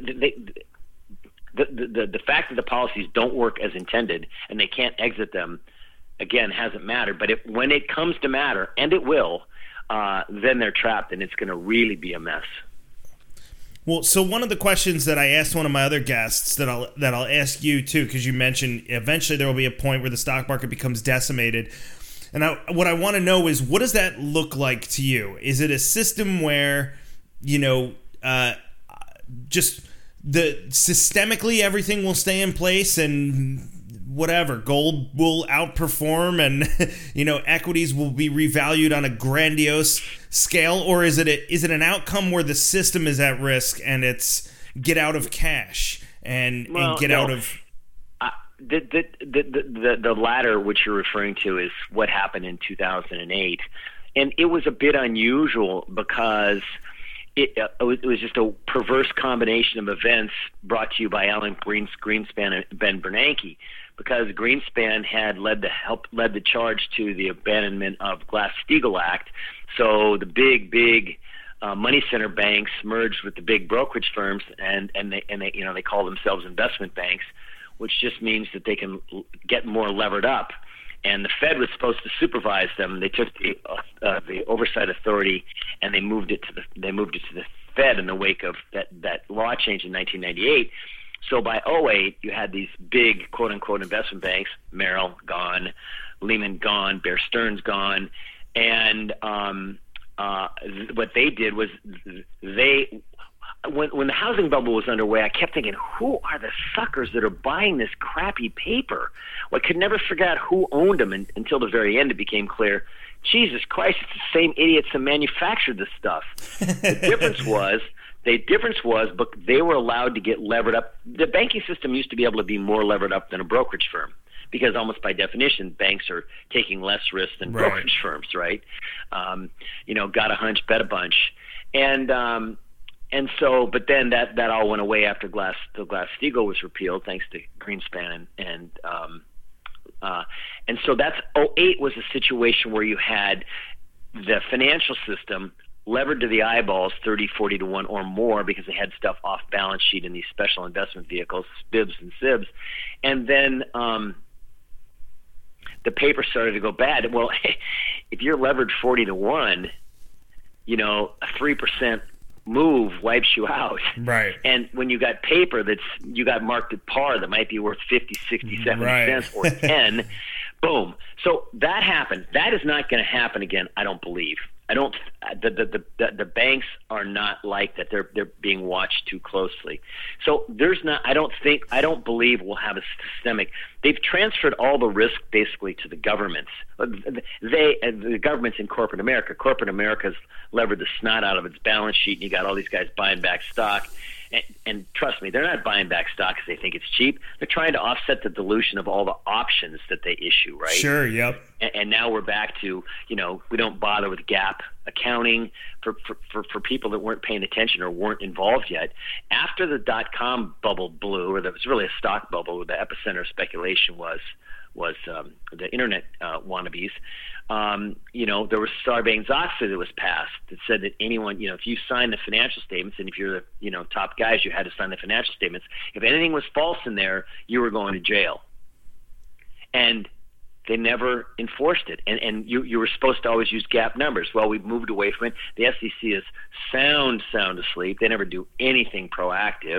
Speaker 2: the, the, the, the fact that the policies don't work as intended and they can't exit them, again, hasn't mattered. But if, when it comes to matter, and it will, uh, then they're trapped and it's going to really be a mess.
Speaker 1: Well, so one of the questions that I asked one of my other guests that I'll that I'll ask you too, because you mentioned eventually there will be a point where the stock market becomes decimated. And I, what I want to know is, what does that look like to you? Is it a system where, you know, uh, just the systemically everything will stay in place and whatever, gold will outperform and, you know, equities will be revalued on a grandiose scale? Or is it a, is it an outcome where the system is at risk and it's get out of cash and,
Speaker 2: well,
Speaker 1: and get
Speaker 2: no.
Speaker 1: out of...
Speaker 2: The, the the the the latter, which you're referring to, is what happened in two thousand eight, and it was a bit unusual because it, uh, it, was, it was just a perverse combination of events brought to you by Alan Greens, Greenspan and Ben Bernanke, because Greenspan had led the help led the charge to the abandonment of Glass-Steagall Act, so the big big Uh, money center banks merged with the big brokerage firms, and and they and they you know they call themselves investment banks, which just means that they can get more levered up. And the Fed was supposed to supervise them. They took the uh, the oversight authority and they moved it to the they moved it to the Fed in the wake of that that law change in nineteen ninety-eight. So by oh eight, you had these big quote unquote investment banks: Merrill gone, Lehman gone, Bear Stearns gone, and um, uh, what they did was they. When when the housing bubble was underway, I kept thinking, who are the suckers that are buying this crappy paper? Well, I could never figure out who owned them and, until the very end. It became clear, Jesus Christ, it's the same idiots that manufactured this stuff. The difference was, the difference was, but they were allowed to get levered up. The banking system used to be able to be more levered up than a brokerage firm, because almost by definition, banks are taking less risk than
Speaker 1: right.
Speaker 2: brokerage firms, right? Um, you know, got a hunch, bet a bunch, and um, And so, but then that, that all went away after Glass the Glass-Steagall was repealed, thanks to Greenspan and, and um, Uh, and so that's oh eight was a situation where you had the financial system levered to the eyeballs thirty, forty to one or more because they had stuff off balance sheet in these special investment vehicles, S B I Bs and S I Bs. And then um, the paper started to go bad. Well, if you're levered forty to one, you know, a three percent move wipes you out.
Speaker 1: Right.
Speaker 2: And when you got paper that's you got marked at par that might be worth fifty, sixty, seventy
Speaker 1: right.
Speaker 2: cents or ten, boom. So that happened. That is not going to happen again, I don't believe. I don't. The, the the the banks are not like that. They're they're being watched too closely. So there's not. I don't think. I don't believe we'll have a systemic. They've transferred all the risk basically to the governments. They the governments in corporate America. Corporate America's levered the snot out of its balance sheet, and you got all these guys buying back stock. And, and trust me, they're not buying back stock because they think it's cheap. They're trying to offset the dilution of all the options that they issue, right?
Speaker 1: Sure, yep.
Speaker 2: And, and now we're back to, you know, we don't bother with gap accounting for, for, for, for people that weren't paying attention or weren't involved yet. After the dot-com bubble blew, or there was really a stock bubble where the epicenter of speculation was, was um, the internet uh, wannabes, um, you know, there was Sarbanes-Oxley that was passed that said that anyone, you know, if you sign the financial statements, and if you're the, you know, top guys, you had to sign the financial statements. If anything was false in there, you were going to jail. And they never enforced it. And and you, you were supposed to always use GAAP numbers. Well, we've moved away from it. The S E C is sound, sound asleep. They never do anything proactive.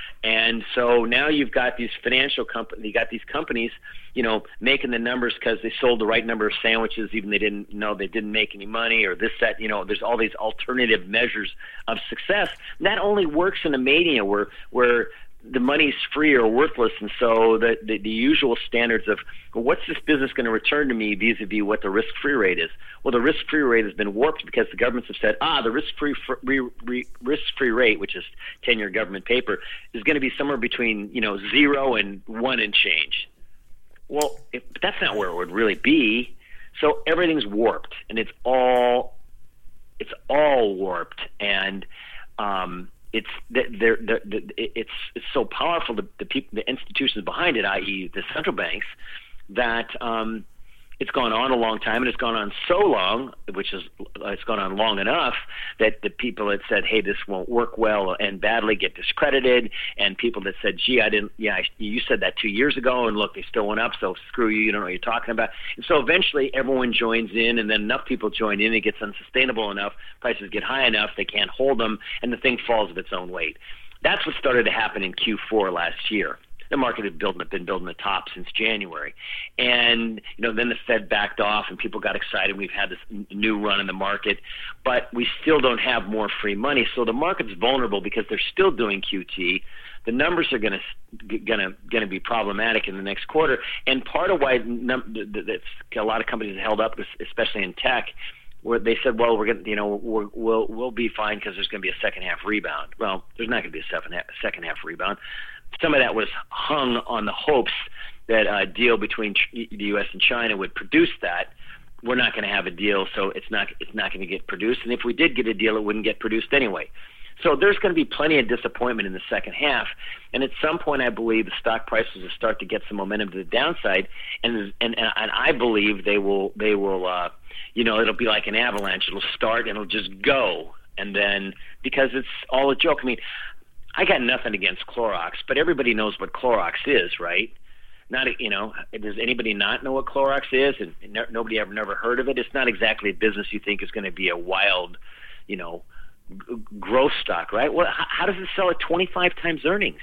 Speaker 2: And so now you've got these financial companies, you got these companies, you know, making the numbers because they sold the right number of sandwiches, even they didn't know they didn't make any money, or this, that, you know, there's all these alternative measures of success. And that only works in a mania where, where the money's free or worthless. And so the, the, the usual standards of, well, what's this business going to return to me vis-a-vis what the risk-free rate is? Well, the risk-free rate has been warped because the governments have said, ah, the risk-free free, risk-free rate, which is ten-year government paper, is going to be somewhere between, you know, zero and one and change. Well, if, but that's not where it would really be. So everything's warped, and it's all, it's all warped, and um, it's they're, they're, they're, it's it's so powerful. The the, people, the institutions behind it, that is, the central banks, that um, it's gone on a long time, and it's gone on so long, which is it's gone on long enough that the people that said, "Hey, this won't work well," and badly get discredited, and people that said, "Gee, I didn't, yeah, you said that two years ago, and look, they still went up, so screw you, you don't know what you're talking about." And so eventually, everyone joins in, and then enough people join in, it gets unsustainable enough, prices get high enough, they can't hold them, and the thing falls of its own weight. That's what started to happen in Q four last year. The market had built, been building the top since January. And, you know, then the Fed backed off and people got excited. We've had this new run in the market, but we still don't have more free money. So the market's vulnerable because they're still doing Q T. The numbers are going to going to be problematic in the next quarter. And part of why that's a lot of companies held up, especially in tech, where they said, well, we're going to, you know, we're, we'll we'll be fine because there's going to be a second half rebound. Well, there's not going to be a second half, second half rebound. Some of that was hung on the hopes that a deal between the U S and China would produce that. We're not going to have a deal, so it's not it's not going to get produced. And if we did get a deal, it wouldn't get produced anyway. So there's going to be plenty of disappointment in the second half. And at some point, I believe the stock prices will start to get some momentum to the downside. And and and I believe they will they will uh, you know, it'll be like an avalanche. It'll start and it'll just go, and then because it's all a joke. I mean, I got nothing against Clorox, but everybody knows what Clorox is, right? Not, you know, does anybody not know what Clorox is? And ne- nobody ever never heard of it. It's not exactly a business you think is going to be a wild, you know, g- growth stock, right? Well, h- how does it sell at twenty-five times earnings?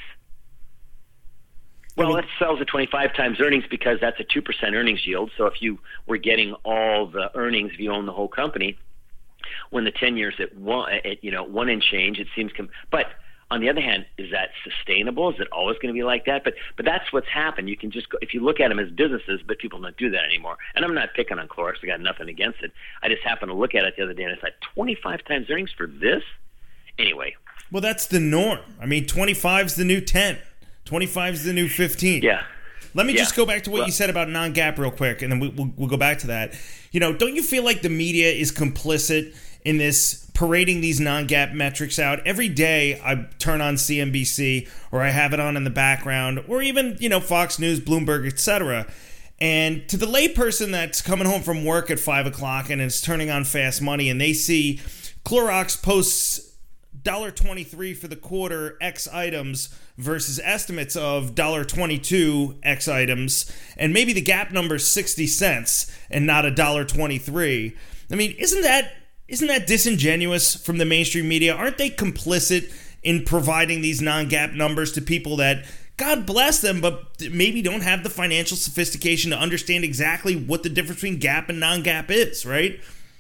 Speaker 2: Well, it sells at twenty-five times earnings because that's a two percent earnings yield. So if you were getting all the earnings if you own the whole company, when the ten years at one, at, you know, one and change, it seems, com- but on the other hand, is that sustainable? Is it always going to be like that? But but that's what's happened. You can just go, if you look at them as businesses, but people don't do that anymore. And I'm not picking on Clorox. I got nothing against it. I just happened to look at it the other day and I thought, twenty-five times earnings for this? Anyway.
Speaker 1: Well, that's the norm. I mean, twenty-five is the new ten. twenty-five is the new fifteen.
Speaker 2: Yeah.
Speaker 1: Let me
Speaker 2: yeah.
Speaker 1: just go back to what
Speaker 2: well,
Speaker 1: you said about non-GAAP real quick, and then we, we'll, we'll go back to that. You know, don't you feel like the media is complicit in this, parading these non-GAAP metrics out? Every day I turn on C N B C, or I have it on in the background, or even, you know, Fox News, Bloomberg, et cetera, And to the layperson that's coming home from work at five o'clock and is turning on Fast Money and they see Clorox posts one dollar twenty-three for the quarter X items versus estimates of one dollar twenty-two X items, and maybe the gap number is sixty cents and not one dollar twenty-three. I mean, isn't that isn't that disingenuous from the mainstream media? Aren't they complicit in providing these non-gap numbers to people that, God bless them, but maybe don't have the financial sophistication to understand exactly what the difference between gap and non-gap is, right?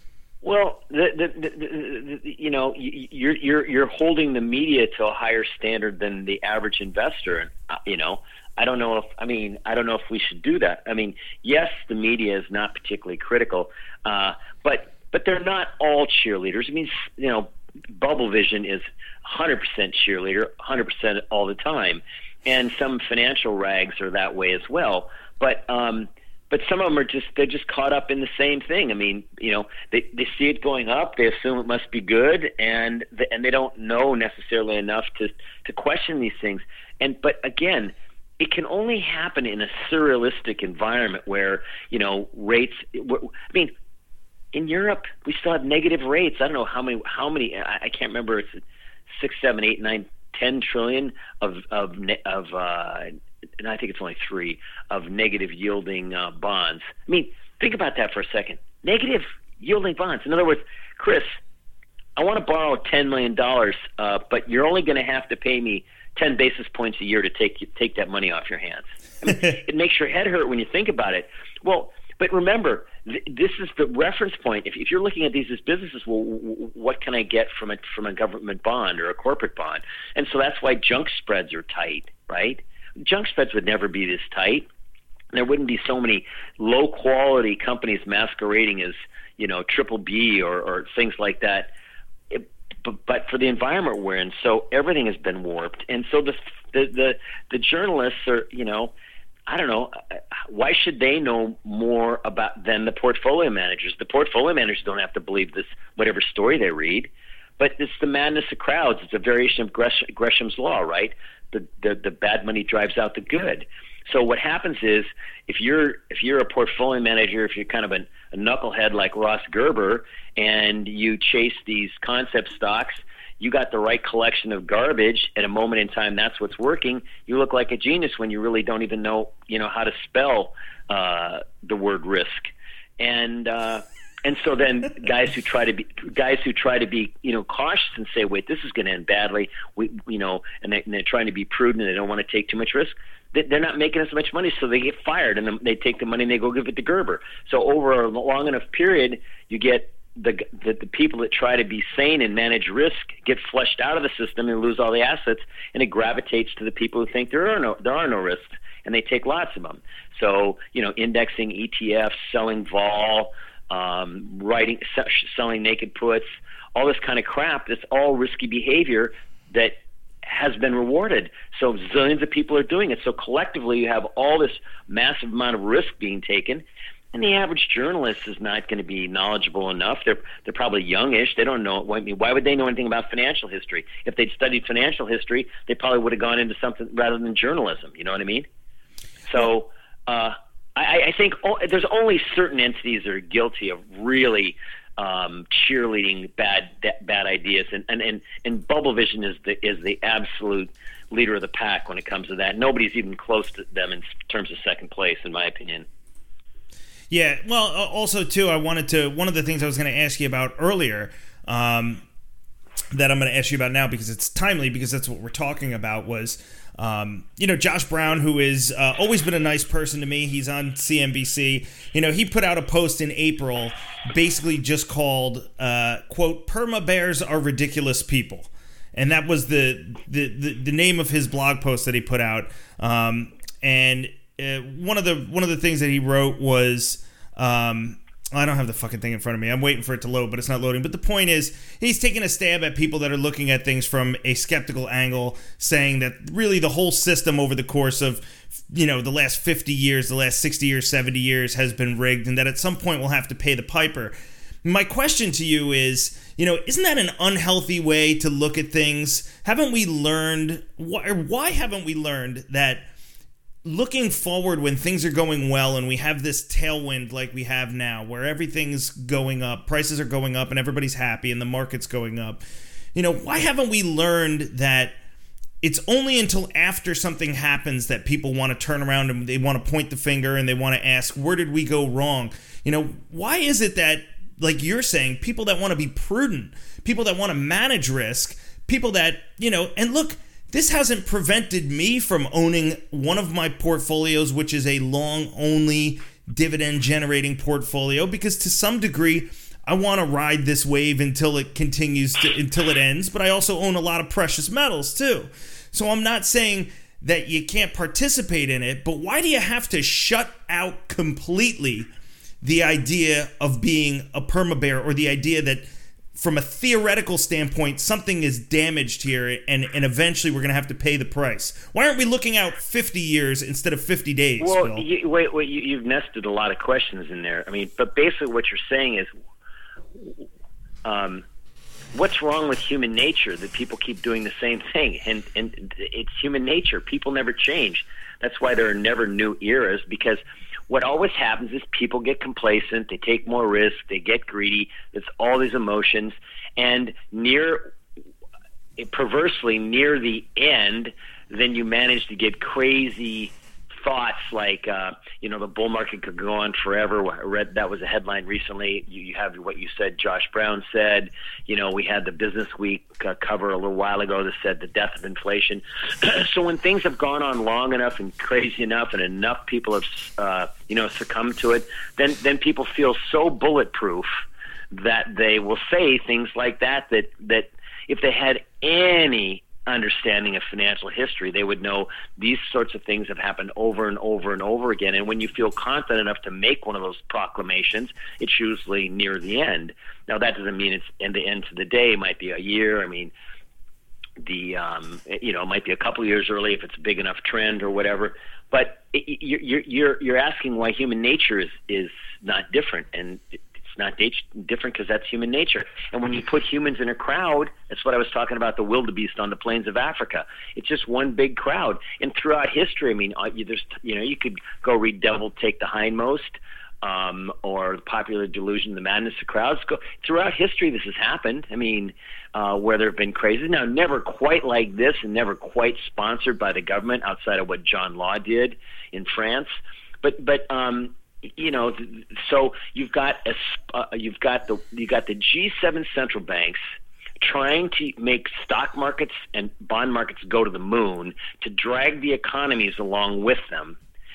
Speaker 2: Well, the, the, the, the, you know, you're you're you're holding the media to a higher standard than the average investor, and uh, you know, I don't know if I mean I don't know if we should do that. I mean, yes, the media is not particularly critical, uh, but but they're not all cheerleaders. I mean, you know, Bubble Vision is one hundred percent cheerleader, one hundred percent all the time, and some financial rags are that way as well. But um, But some of them are just, they're just caught up in the same thing. I mean, you know, they, they see it going up, they assume it must be good, and the, and they don't know necessarily enough to, to question these things. And but again, it can only happen in a surrealistic environment where, you know, rates, I mean, in Europe, we still have negative rates. I don't know how many, how many, I, I can't remember, it's six, seven, eight, nine, ten trillion of, of, of, uh, and I think it's only three, of negative yielding uh, bonds. I mean, think about that for a second. Negative yielding bonds. In other words, Chris, I want to borrow ten million dollars, uh, but you're only going to have to pay me ten basis points a year to take take that money off your hands. I mean, it makes your head hurt when you think about it. Well, but remember, th- this is the reference point. If, if you're looking at these as businesses, well, w- w- what can I get from a, from a government bond or a corporate bond? And so that's why junk spreads are tight, right? Junk spreads would never be this tight. There wouldn't be so many low-quality companies masquerading as, you know, triple B or, or things like that. It, but, but for the environment we're in, so everything has been warped. And so the, the the the journalists are, you know, I don't know, why should they know more about than the portfolio managers? The portfolio managers don't have to believe this, whatever story they read. But it's the madness of crowds. It's a variation of Gresh, Gresham's law, right? The, the the bad money drives out the good. So what happens is, if you're if you're a portfolio manager, if you're kind of a, a knucklehead like Ross Gerber, and you chase these concept stocks, you got the right collection of garbage at a moment in time. That's what's working. You look like a genius when you really don't even know you know how to spell uh, the word risk. And uh, And so then guys who try to be guys who try to be, you know, cautious and say, wait, this is going to end badly. We, you know, and, they, and they're trying to be prudent and they don't want to take too much risk. They, they're not making as much money, so they get fired and then they take the money and they go give it to Gerber. So over a long enough period, you get the, the the people that try to be sane and manage risk get flushed out of the system and lose all the assets, and it gravitates to the people who think there are no there are no risks, and they take lots of them. So, you know, indexing E T Fs, selling vol. Um, writing, selling naked puts, all this kind of crap. That's all risky behavior that has been rewarded. So zillions of people are doing it. So collectively, you have all this massive amount of risk being taken, and the average journalist is not going to be knowledgeable enough. They're they're probably youngish. They don't know. I mean, why would they know anything about financial history? If they'd studied financial history, they probably would have gone into something rather than journalism. You know what I mean? So. Uh, I, I think o- there's only certain entities that are guilty of really um, cheerleading bad bad ideas, and, and, and, and Bubble Vision is the is the absolute leader of the pack when it comes to that. Nobody's even close to them in terms of second place, in my opinion.
Speaker 1: Yeah, well, also too, I wanted to one of the things I was going to ask you about earlier. Um, that I'm going to ask you about now because it's timely, because that's what we're talking about, was Um, you know, Josh Brown, who is uh, always been a nice person to me. He's on C N B C. You know, he put out a post in April basically just called, uh, quote, "Perma Bears are ridiculous people." And that was the, the, the, the name of his blog post that he put out. Um, and uh, one of the one of the things that he wrote was... Um, I don't have the fucking thing in front of me. I'm waiting for it to load, but it's not loading. But the point is, he's taking a stab at people that are looking at things from a skeptical angle, saying that really the whole system over the course of, you know, the last fifty years, the last sixty years, seventy years has been rigged, and that at some point we'll have to pay the piper. My question to you is, you know, isn't that an unhealthy way to look at things? Haven't we learned, why, or why haven't we learned that looking forward when things are going well and we have this tailwind like we have now where everything's going up, prices are going up and everybody's happy and the market's going up, you know, why haven't we learned that it's only until after something happens that people want to turn around and they want to point the finger and they want to ask, where did we go wrong? You know, why is it that, like you're saying, people that want to be prudent, people that want to manage risk, people that, you know, and look, this hasn't prevented me from owning one of my portfolios, which is a long-only dividend-generating portfolio, because to some degree, I want to ride this wave until it continues to, until it ends, but I also own a lot of precious metals too. So I'm not saying that you can't participate in it, but why do you have to shut out completely the idea of being a perma-bear, or the idea that from a theoretical standpoint, something is damaged here and, and eventually we're going to have to pay the price? Why aren't we looking out fifty years instead of fifty days?
Speaker 2: Well, you, wait, wait, you, you've nested a lot of questions in there. I mean, but basically what you're saying is, um, what's wrong with human nature that people keep doing the same thing? And, and it's human nature. People never change. That's why there are never new eras, because what always happens is people get complacent, they take more risk, they get greedy. It's all these emotions. And near, perversely, near the end, then you manage to get crazy thoughts like, uh, you know, the bull market could go on forever. I read that was a headline recently. You, you have what you said, Josh Brown said. You know, we had the Business Week uh, cover a little while ago that said the death of inflation. So when things have gone on long enough and crazy enough and enough people have, uh, you know, succumbed to it, then, then people feel so bulletproof that they will say things like that, that, that if they had any understanding of financial history, they would know these sorts of things have happened over and over and over again. And when you feel confident enough to make one of those proclamations, it's usually near the end. Now, that doesn't mean it's in the end of the day. It might be a year. I mean, the um, you know, it might be a couple years early if it's a big enough trend or whatever. But it, you're you're you're asking why human nature is is not different, and it's not different because that's human nature. And when you put humans in a crowd, that's what I was talking about, the wildebeest on the plains of Africa. It's just one big crowd. And throughout history, I mean, there's, you know, you could go read Devil Take the Hindmost, um, or The Popular Delusion, The Madness of Crowds. Go, throughout history, this has happened. I mean, uh, where there have been crazy. Now, never quite like this and never quite sponsored by the government outside of what John Law did in France. But, but, um, you know, so you've got a, uh, you've got the you got the G seven central banks trying to make stock markets and bond markets go to the moon to drag the economies along with them,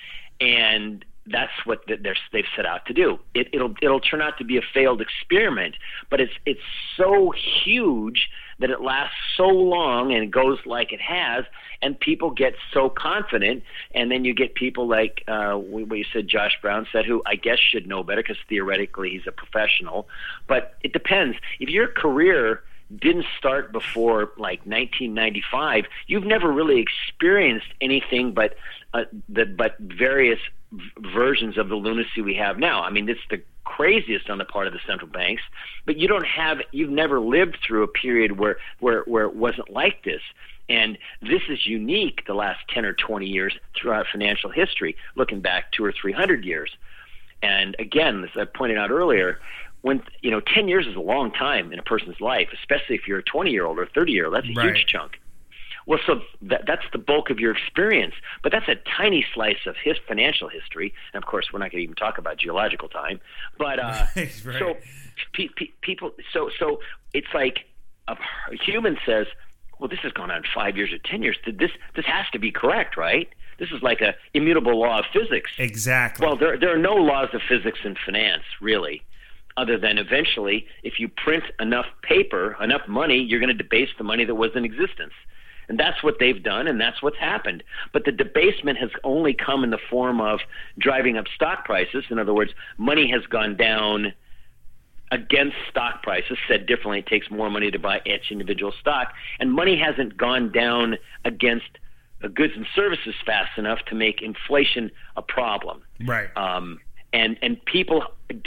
Speaker 2: and that's what they're, they've set out to do. It, it'll it'll turn out to be a failed experiment, but it's it's so huge that it lasts so long and it goes like it has, and people get so confident, and then you get people like uh, what you said, Josh Brown said, who I guess should know better because theoretically he's a professional, but it depends. If your career didn't start before like nineteen ninety-five, you've never really experienced anything but uh, the but various v- versions of the lunacy we have now. I mean, it's the craziest on the part of the central banks, but you don't have, you've never lived through a period where, where, where it wasn't like this. And this is unique the last ten or twenty years throughout financial history, looking back two or three hundred years. And again, as I pointed out earlier, when, you know, ten years is a long time in a person's life, especially if you're a twenty year old or a thirty year old, that's a
Speaker 1: right.
Speaker 2: huge chunk. Well, so that, that's the bulk of your experience, but that's a tiny slice of his financial history. And of course, we're not going to even talk about geological time. But uh, right. so pe- pe- people, so so it's like a, a human says, "Well, this has gone on five years or ten years. This this has to be correct, right? This is like a immutable law of physics."
Speaker 1: Exactly.
Speaker 2: Well, there there are no laws of physics in finance, really, other than eventually, if you print enough paper, enough money, you're going to debase the money that was in existence. And that's what they've done, and that's what's happened. But the debasement has only come in the form of driving up stock prices. In other words, money has gone down against stock prices. Said differently, it takes more money to buy each individual stock. And money hasn't gone down against uh, goods and services fast enough to make inflation a problem.
Speaker 1: Right.
Speaker 2: Um, and, and people...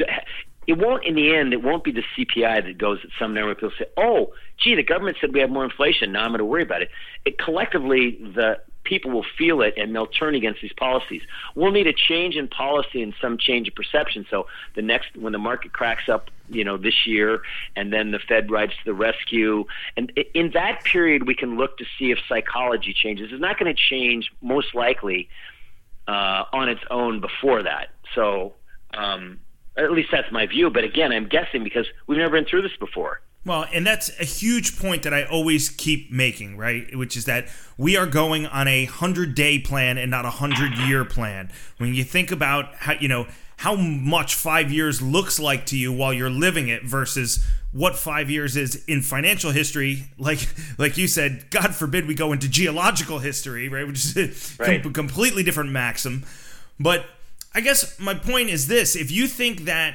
Speaker 2: It won't, in the end, it won't be the C P I that goes at some number. People say, oh, gee, the government said we have more inflation. Now I'm going to worry about it. It collectively, the people will feel it and they'll turn against these policies. We'll need a change in policy and some change of perception. So the next, when the market cracks up, you know, this year, and then the Fed rides to the rescue, and in that period, we can look to see if psychology changes. It's not going to change, most likely, uh, on its own before that. So, um, at least that's my view. But again, I'm guessing because we've never been through this before.
Speaker 1: Well, and that's a huge point that I always keep making, right? Which is that we are going on a hundred-day plan and not a hundred-year plan. When you think about how, you know, how much five years looks like to you while you're living it versus what five years is in financial history, like like you said, God forbid we go into geological history, right? Which is a right. com- completely different maxim. But I guess my point is this: if you think that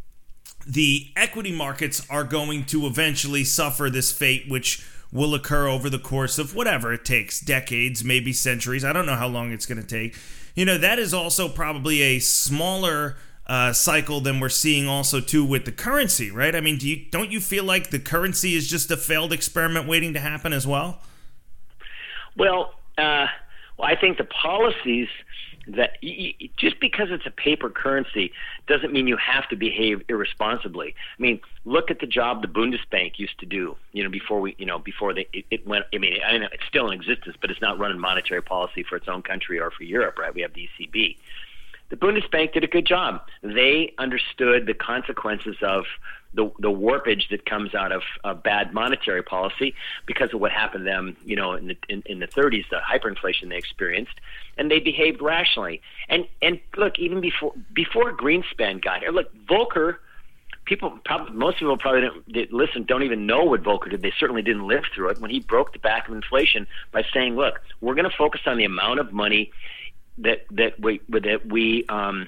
Speaker 1: the equity markets are going to eventually suffer this fate, which will occur over the course of whatever it takes, decades, maybe centuries. I don't know how long it's going to take. You know, that is also probably a smaller uh, cycle than we're seeing also too with the currency, right? I mean, do you don't you feel like the currency is just a failed experiment waiting to happen as well?
Speaker 2: Well, uh, well, I think the policies that just because it's a paper currency doesn't mean you have to behave irresponsibly. I mean, look at the job the Bundesbank used to do, you know, before we, you know, before they, it, it went, I mean, I know it's still in existence, but it's not running monetary policy for its own country or for Europe, right? We have the E C B. The Bundesbank did a good job. They understood the consequences of the the warpage that comes out of uh, bad monetary policy because of what happened to them, you know, in the in, in the thirties, the hyperinflation they experienced, and they behaved rationally. And and look, even before before Greenspan got here, look, Volcker. People, probably, most people probably don't that listen don't even know what Volcker did. They certainly didn't live through it when he broke the back of inflation by saying, "Look, we're going to focus on the amount of money that that we that we." Um,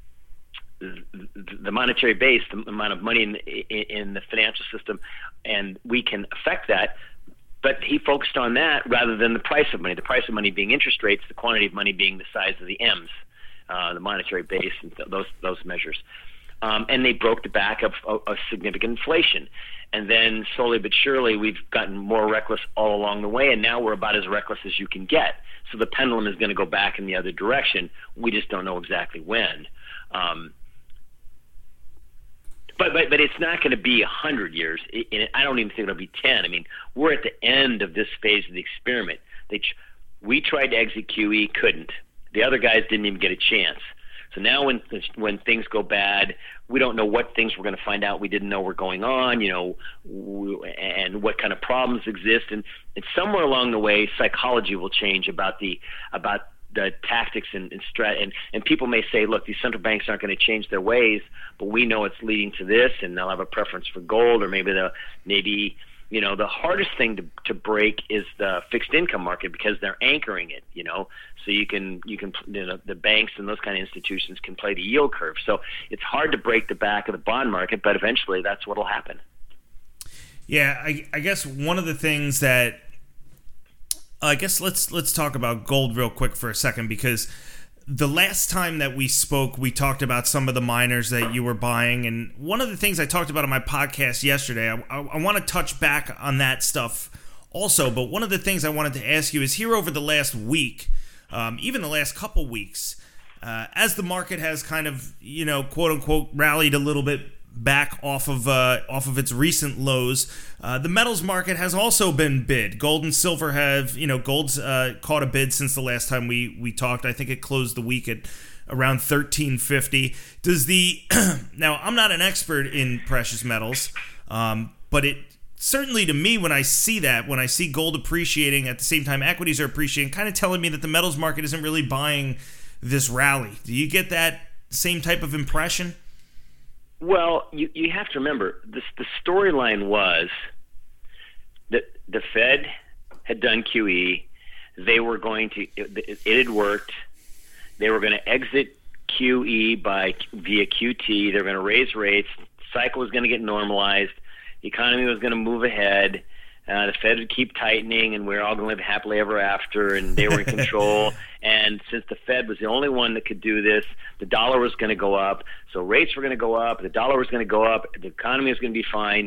Speaker 2: the monetary base, the amount of money in, in the financial system, and we can affect that. But he focused on that rather than the price of money, the price of money being interest rates, the quantity of money being the size of the M's, uh, the monetary base, and th- those those measures. Um, and they broke the back of, of, of significant inflation. And then slowly but surely, we've gotten more reckless all along the way, and now we're about as reckless as you can get. So the pendulum is going to go back in the other direction. We just don't know exactly when. Um, But, but but it's not going to be a hundred years. It, it, I don't even think it'll be ten. I mean, we're at the end of this phase of the experiment. They, we tried to exit Q E, couldn't. The other guys didn't even get a chance. So now when when things go bad, we don't know what things we're going to find out we didn't know were going on, you know, and what kind of problems exist. And, and somewhere along the way, psychology will change about the about. the tactics and and, strat- and and people may say, look, these central banks aren't going to change their ways, but we know it's leading to this, and they'll have a preference for gold, or maybe the maybe you know the hardest thing to to break is the fixed income market because they're anchoring it, you know, so you can you can you know, the banks and those kind of institutions can play the yield curve. So it's hard to break the back of the bond market, but eventually that's what'll happen.
Speaker 1: Yeah, I, I guess one of the things that I guess let's let's talk about gold real quick for a second, because the last time that we spoke, we talked about some of the miners that you were buying, and one of the things I talked about on my podcast yesterday, I, I, I want to touch back on that stuff also, but one of the things I wanted to ask you is here over the last week, um, even the last couple weeks, uh, as the market has kind of, you know, quote unquote rallied a little bit back off of uh, off of its recent lows, uh, the metals market has also been bid. Gold and silver have, you know, gold's uh, caught a bid since the last time we we talked. I think it closed the week at around thirteen fifty. Does the now I'm not an expert in precious metals, um, but it certainly to me when I see that, when I see gold appreciating at the same time equities are appreciating, kind of telling me that the metals market isn't really buying this rally. Do you get that same type of impression?
Speaker 2: Well, you, you have to remember, this, the storyline was that the Fed had done Q E. They were going to, it, it had worked. They were going to exit Q E by via Q T. They were going to raise rates. The cycle was going to get normalized. The economy was going to move ahead. Uh, the Fed would keep tightening, and we we're all going to live happily ever after, and they were in control. And since the Fed was the only one that could do this, the dollar was going to go up. So rates were going to go up. The dollar was going to go up. The economy was going to be fine.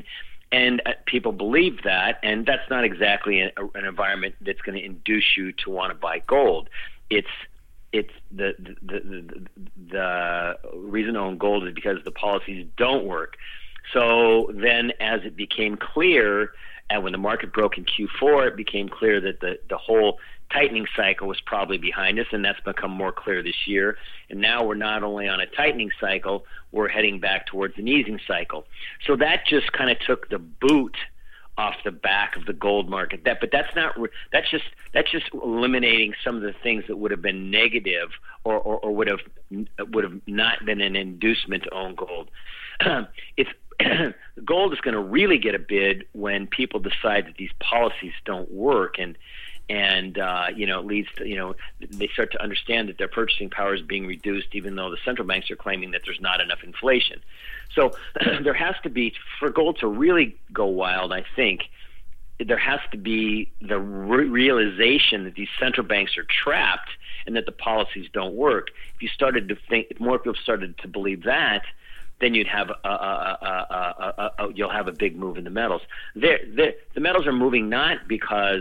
Speaker 2: And uh, people believe that, and that's not exactly a, an environment that's going to induce you to want to buy gold. It's it's the the, the the the reason to own gold is because the policies don't work. So then, as it became clear, and when the market broke in Q four, it became clear that the the whole tightening cycle was probably behind us, and that's become more clear this year. And now we're not only on a tightening cycle, we're heading back towards an easing cycle. So that just kind of took the boot off the back of the gold market. That, but that's not. That's just that's just eliminating some of the things that would have been negative, or or, or would have would have not been an inducement to own gold. It's gold is going to really get a bid when people decide that these policies don't work, and and uh, you know, it leads to, you know, they start to understand that their purchasing power is being reduced, even though the central banks are claiming that there's not enough inflation. So there has to be, for gold to really go wild, I think there has to be the re- realization that these central banks are trapped and that the policies don't work. If you started to think, if more people started to believe that, then you'd have a, a, a, a, a, a you'll have a big move in the metals. They're, they're, the metals are moving not because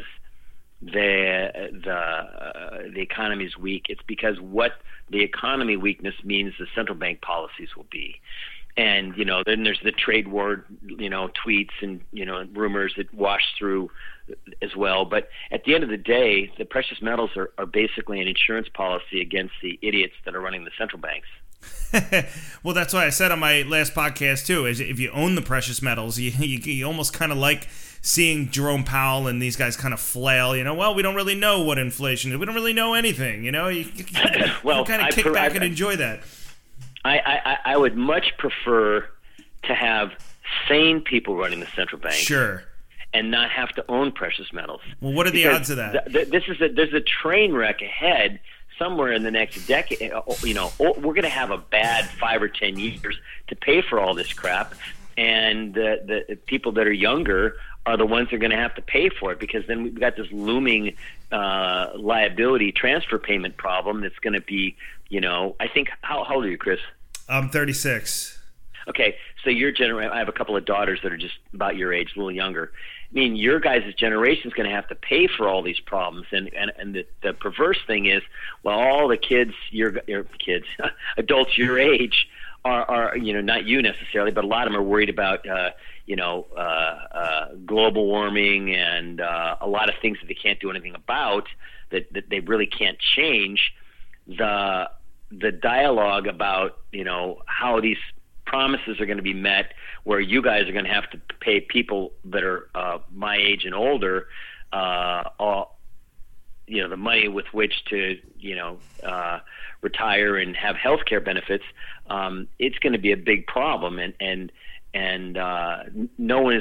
Speaker 2: the the uh, the economy is weak. It's because what the economy weakness means the central bank policies will be. And, you know, then there's the trade war, you know, tweets and, you know, rumors that wash through as well. But at the end of the day, the precious metals are, are basically an insurance policy against the idiots that are running the central banks.
Speaker 1: Well, that's why I said on my last podcast too, is if you own the precious metals, you you, you almost kind of like seeing Jerome Powell and these guys kind of flail, you know, well, we don't really know what inflation is. We don't really know anything, you know. You, you,
Speaker 2: well,
Speaker 1: you kind of kick
Speaker 2: per-
Speaker 1: back
Speaker 2: I,
Speaker 1: and enjoy that.
Speaker 2: I, I, I would much prefer to have sane people running the central bank.
Speaker 1: Sure.
Speaker 2: And not have to own precious metals.
Speaker 1: Well, what are the
Speaker 2: because
Speaker 1: odds of that?
Speaker 2: Th- th- this is a, there's a train wreck ahead. Somewhere in the next decade, you know, we're going to have a bad five or ten years to pay for all this crap, and the, the people that are younger are the ones that are going to have to pay for it, because then we've got this looming uh, liability transfer payment problem that's going to be, you know, I think, how, how old are you, Chris?
Speaker 1: I'm thirty-six. Okay,
Speaker 2: so your generation, I have a couple of daughters that are just about your age, a little younger. I mean, your guys' generation is going to have to pay for all these problems, and and, and the, the perverse thing is, well, all the kids, your your kids, adults your age, are, are you know, not you necessarily, but a lot of them are worried about uh, you know uh, uh, global warming and uh, a lot of things that they can't do anything about, that that they really can't change. The the dialogue about, you know, how these promises are going to be met, where you guys are going to have to pay people that are uh, my age and older, uh, all, you know, the money with which to, you know, uh, retire and have health care benefits. Um, it's going to be a big problem, and and and uh, no one is,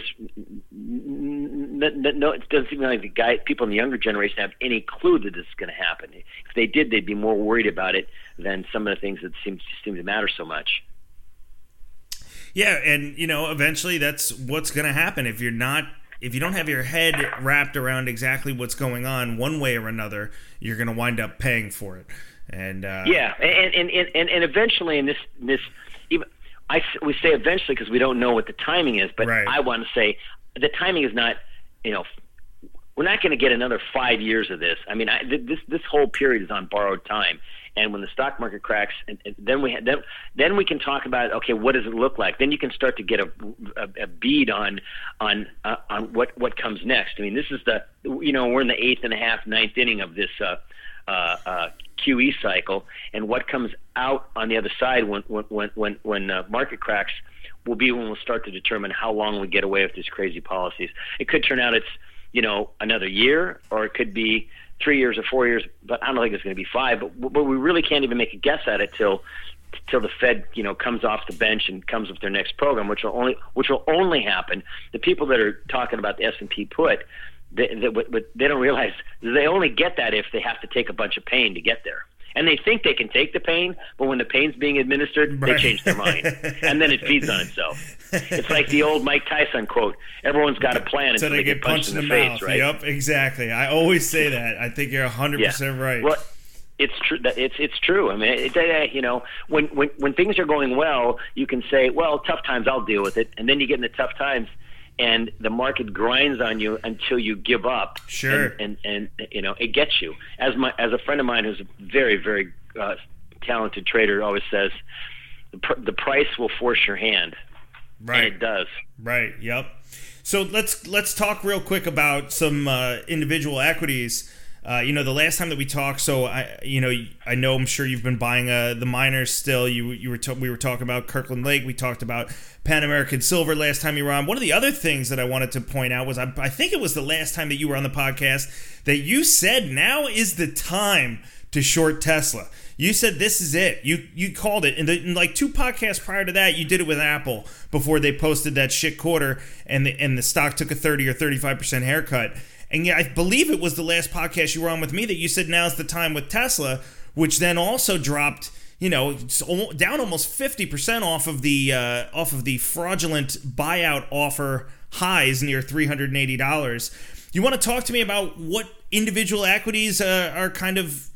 Speaker 2: no, no, it doesn't seem like the guy, people in the younger generation have any clue that this is going to happen. If they did, they'd be more worried about it than some of the things that seem seem to matter so much.
Speaker 1: Yeah, and, you know, eventually that's what's going to happen. If you're not, if you don't have your head wrapped around exactly what's going on one way or another, you're going to wind up paying for it. And uh,
Speaker 2: yeah, and and, and and eventually, in this this even I we say eventually because we don't know what the timing is, but
Speaker 1: right.
Speaker 2: I want to say the timing is not, you know, we're not going to get another five years of this. I mean, I, this this whole period is on borrowed time. And when the stock market cracks, and, and then we then then we can talk about, okay, what does it look like? Then you can start to get a, a, a bead on on uh, on what, what comes next. I mean, this is the, you know, we're in the eighth and a half, ninth inning of this uh, uh, uh, Q E cycle, and what comes out on the other side when when when when uh, market cracks will be when we'll start to determine how long we get away with these crazy policies. It could turn out it's, you know, another year, or it could be three years or four years, but I don't think it's going to be five. But, but we really can't even make a guess at it till till the Fed, you know, comes off the bench and comes with their next program, which will only which will only happen. The people that are talking about the S and P put, they, they, what they don't realize is they only get that if they have to take a bunch of pain to get there. And they think they can take the pain, but when the pain's being administered, right. They change their mind. And then it feeds on itself. It's like the old Mike Tyson quote, everyone's got a plan until they, they get punched, punched in the, the face, right?
Speaker 1: Yep, exactly. I always say that. I think you're one hundred percent yeah. right.
Speaker 2: Well, it's true. It's it's true. I mean, it, it, you know, when, when, when things are going well, you can say, well, tough times, I'll deal with it. And then you get into tough times, and the market grinds on you until you give up.
Speaker 1: Sure.
Speaker 2: And, and, and you know, it gets you. As my as a friend of mine who's a very, very uh, talented trader always says, the, pr- the price will force your hand.
Speaker 1: Right.
Speaker 2: And it does.
Speaker 1: Right. Yep. So let's let's talk real quick about some uh, individual equities. Uh, you know, the last time that we talked, so I, you know, I know I'm sure you've been buying uh, the miners still. You you were t- we were talking about Kirkland Lake. We talked about Pan American Silver last time you were on. One of the other things that I wanted to point out was I, I think it was the last time that you were on the podcast that you said now is the time to short Tesla. You said this is it. You you called it. And in like two podcasts prior to that, you did it with Apple before they posted that shit quarter and the, and the stock took a thirty or thirty-five percent haircut. And yeah, I believe it was the last podcast you were on with me that you said now's the time with Tesla, which then also dropped, you know, down almost fifty percent off of the uh, off of the fraudulent buyout offer highs near three hundred eighty dollars. You want to talk to me about what individual equities uh, are kind of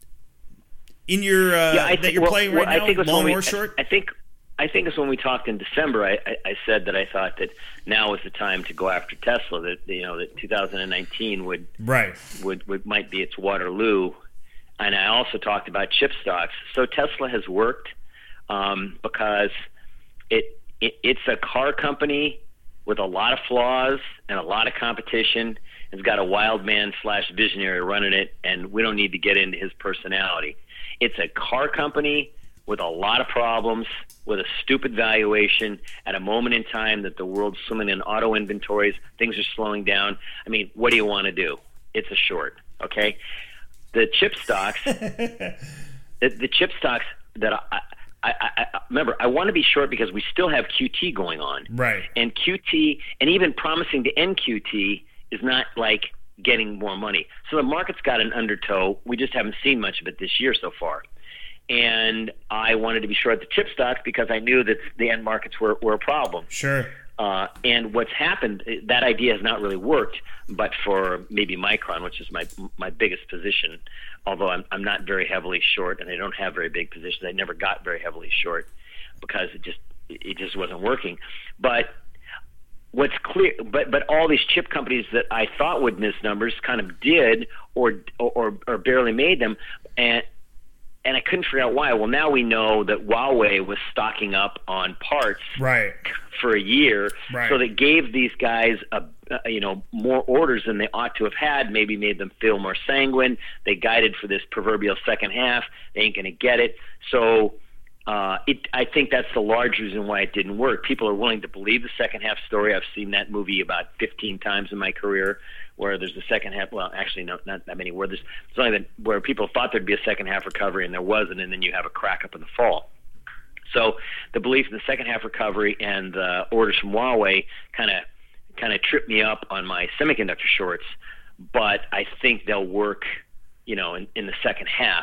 Speaker 1: in your uh,
Speaker 2: yeah, I
Speaker 1: that
Speaker 2: think,
Speaker 1: you're
Speaker 2: well,
Speaker 1: playing
Speaker 2: well,
Speaker 1: right
Speaker 2: I think
Speaker 1: now, long
Speaker 2: we,
Speaker 1: or short?
Speaker 2: I, I think I think it's when we talked in December. I, I, I said that I thought that now was the time to go after Tesla. That you know that two thousand nineteen would
Speaker 1: right
Speaker 2: would, would might be its Waterloo, and I also talked about chip stocks. So Tesla has worked um, because it, it it's a car company with a lot of flaws and a lot of competition. It's got a wild man slash visionary running it, and we don't need to get into his personality. It's a car company with a lot of problems, with a stupid valuation at a moment in time that the world's swimming in auto inventories, things are slowing down. I mean, what do you want to do? It's a short, okay? The chip stocks, the, the chip stocks that I, I, I, I remember, I want to be short because we still have Q T going on.
Speaker 1: Right.
Speaker 2: And Q T, and even promising to end Q T is not like getting more money. So the market's got an undertow. We just haven't seen much of it this year so far. And I wanted to be short the chip stocks because I knew that the end markets were, were a problem.
Speaker 1: Sure.
Speaker 2: Uh, and what's happened, that idea has not really worked, but for maybe Micron, which is my my biggest position, although I'm I'm not very heavily short and I don't have very big positions. I never got very heavily short because it just it just wasn't working. But what's clear, but but all these chip companies that I thought would miss numbers kind of did, or or or barely made them, and and I couldn't figure out why. Well, now we know that Huawei was stocking up on parts
Speaker 1: right.
Speaker 2: for a year,
Speaker 1: right.
Speaker 2: so that gave these guys a, a, you know more orders than they ought to have had. Maybe made them feel more sanguine. They guided for this proverbial second half. They ain't going to get it. So. Uh, it, I think that's the large reason why it didn't work. People are willing to believe the second half story. I've seen that movie about fifteen times in my career, where there's a second half. Well, actually, no, not that many. Where there's it's only that where people thought there'd be a second half recovery and there wasn't, and then you have a crack up in the fall. So the belief in the second half recovery and the orders from Huawei kind of kind of tripped me up on my semiconductor shorts. But I think they'll work, you know, in, in the second half.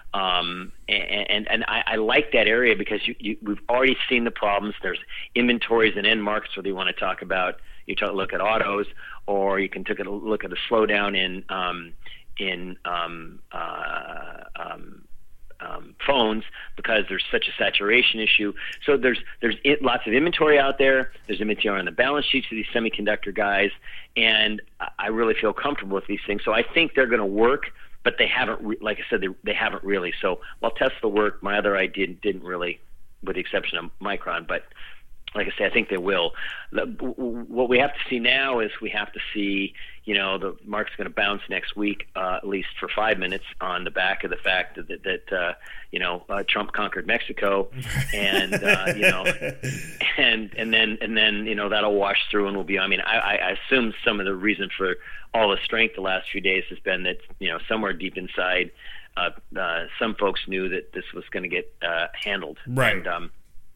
Speaker 2: Um, and, and, and I, I like that area because you, you, we've already seen the problems. There's inventories and end markets, whether you want to talk about, you talk, look at autos, or you can take a look at a slowdown in, um, in, um, uh, um, um, phones because there's such a saturation issue. So there's, there's it, lots of inventory out there. There's inventory on the balance sheets of these semiconductor guys. And I really feel comfortable with these things. So I think they're going to work. But they haven't, re- like I said, they, they haven't really. So while Tesla worked, my other idea didn't really, with the exception of Micron. But like I say, I think they will. The, what we have to see now is we have to see, you know, the market's going to bounce next week, uh, at least for five minutes, on the back of the fact that, that, that uh, you know, uh, Trump conquered Mexico, and uh, you know, and and then and then you know that'll wash through and we'll be. I mean, I, I assume some of the reason for all the strength the last few days has been that, you know, somewhere deep inside, uh, uh, some folks knew that this was going to get uh, handled.
Speaker 1: Right.
Speaker 2: And, um,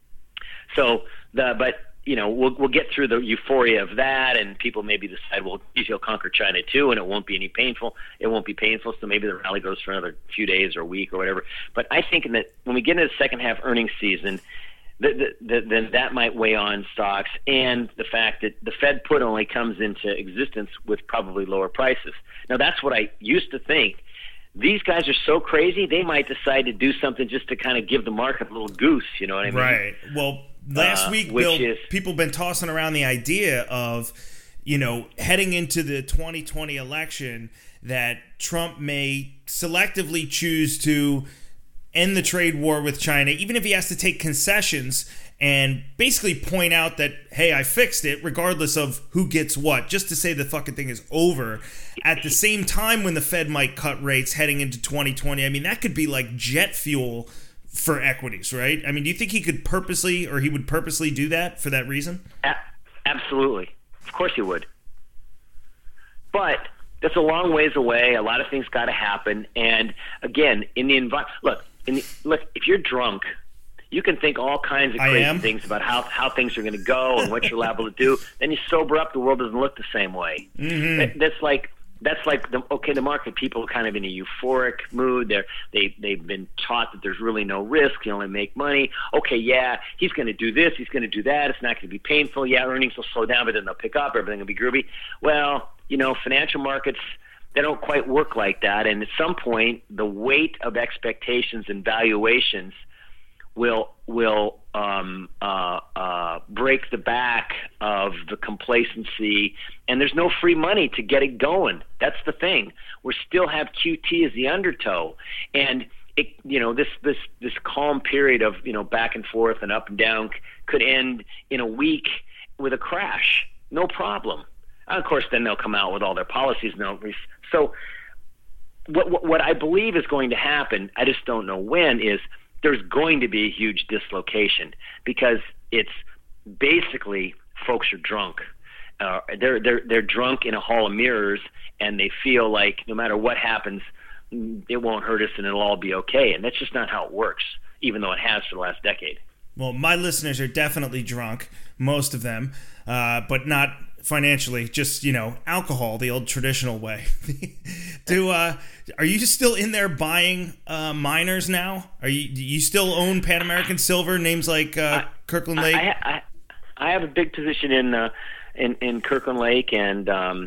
Speaker 2: so, the, but you know, we'll we'll get through the euphoria of that, and people maybe decide, well, geez, he'll conquer China too, and it won't be any painful. It won't be painful, so maybe the rally goes for another few days or a week or whatever. But I think that when we get into the second half earnings season, The, the, the, then that might weigh on stocks, and the fact that the Fed put only comes into existence with probably lower prices. Now, that's what I used to think. These guys are so crazy, they might decide to do something just to kind of give the market a little goose, you know what I mean?
Speaker 1: Right. Well, last
Speaker 2: uh,
Speaker 1: week,
Speaker 2: which
Speaker 1: Bill,
Speaker 2: is,
Speaker 1: people have been tossing around the idea of, you know, heading into the twenty twenty election that Trump may selectively choose to end the trade war with China, even if he has to take concessions and basically point out that, hey, I fixed it, regardless of who gets what, just to say the fucking thing is over. At the same time, when the Fed might cut rates heading into twenty twenty, I mean, that could be like jet fuel for equities, right? I mean, do you think he could purposely, or he would purposely do that for that reason?
Speaker 2: A- absolutely. Of course he would. But that's a long ways away. A lot of things got to happen. And again, in the environment, look, in the, look, if you're drunk, you can think all kinds of crazy things about how, how things are going to go and what you're liable to do. Then you sober up, the world doesn't look the same way.
Speaker 1: Mm-hmm.
Speaker 2: That, that's like that's like the okay, the market people are kind of in a euphoric mood. They're they they've been taught that there's really no risk. You only make money. Okay, yeah, he's going to do this. He's going to do that. It's not going to be painful. Yeah, earnings will slow down, but then they'll pick up. Everything will be groovy. Well, you know, financial markets, they don't quite work like that. And at some point, the weight of expectations and valuations will will um, uh, uh, break the back of the complacency, and there's no free money to get it going. That's the thing. We still have Q T as the undertow, and it, you know, this this this calm period of, you know, back and forth and up and down could end in a week with a crash, no problem. And of course, then they'll come out with all their policies. No, so what, what what I believe is going to happen, I just don't know when, is there's going to be a huge dislocation, because it's basically folks are drunk. Uh, they're they're they're drunk in a hall of mirrors, and they feel like no matter what happens, it won't hurt us and it'll all be okay. And that's just not how it works, even though it has for the last decade.
Speaker 1: Well, my listeners are definitely drunk, most of them, uh, but not financially, just, you know, alcohol, the old traditional way. Do uh, are you still in there buying uh, miners now? Are you do you still own Pan American Silver, names like uh,
Speaker 2: I,
Speaker 1: Kirkland Lake?
Speaker 2: I, I, I have a big position in uh, in, in Kirkland Lake and um,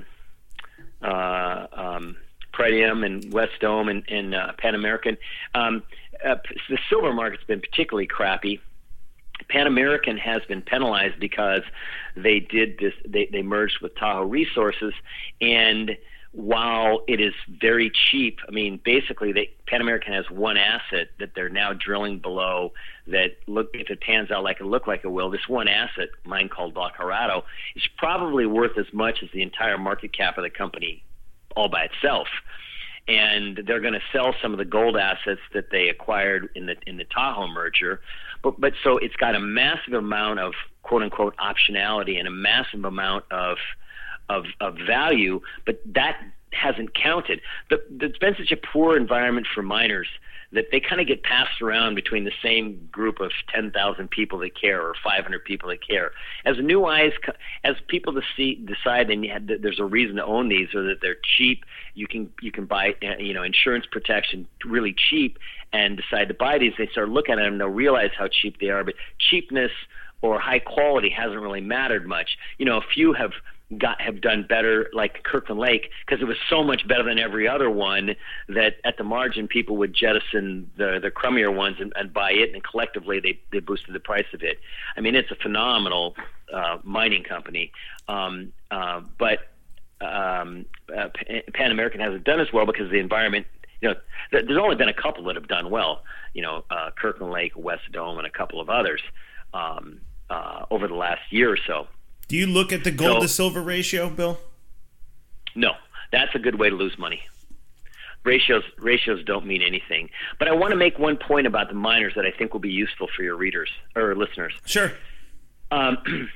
Speaker 2: uh, um, Pretium and West Dome and, and uh, Pan American. Um, uh, the silver market's been particularly crappy. Pan American has been penalized because they did this. They, they merged with Tahoe Resources, and while it is very cheap, I mean, basically, they, Pan American has one asset that they're now drilling below. That look, if it pans out like it looked like it will, this one asset, mine called La Colorado, is probably worth as much as the entire market cap of the company all by itself. And they're going to sell some of the gold assets that they acquired in the in the Tahoe merger. But but so it's got a massive amount of quote unquote optionality and a massive amount of of of value, but that hasn't counted. The, it's been such a poor environment for miners that they kind of get passed around between the same group of ten thousand people that care or five hundred people that care. As new eyes, as people to see, decide that there's a reason to own these, or that they're cheap, you can you can buy you know insurance protection really cheap and decide to buy these. They start looking at them and they'll realize how cheap they are. But cheapness or high quality hasn't really mattered much. You know, a few have got have done better, like Kirkland Lake, because it was so much better than every other one that at the margin people would jettison the the crummier ones and, and buy it, and collectively they, they boosted the price of it. I mean, it's a phenomenal uh, mining company, um, uh, but um, uh, Pan American hasn't done as well because of the environment. You know, there's only been a couple that have done well. You know, uh, Kirkland Lake, West Dome, and a couple of others um, uh, over the last year or so.
Speaker 1: Do you look at the gold
Speaker 2: so,
Speaker 1: to silver ratio, Bill?
Speaker 2: No, that's a good way to lose money. Ratios ratios don't mean anything. But I want to make one point about the miners that I think will be useful for your readers or listeners.
Speaker 1: Sure.
Speaker 2: Um,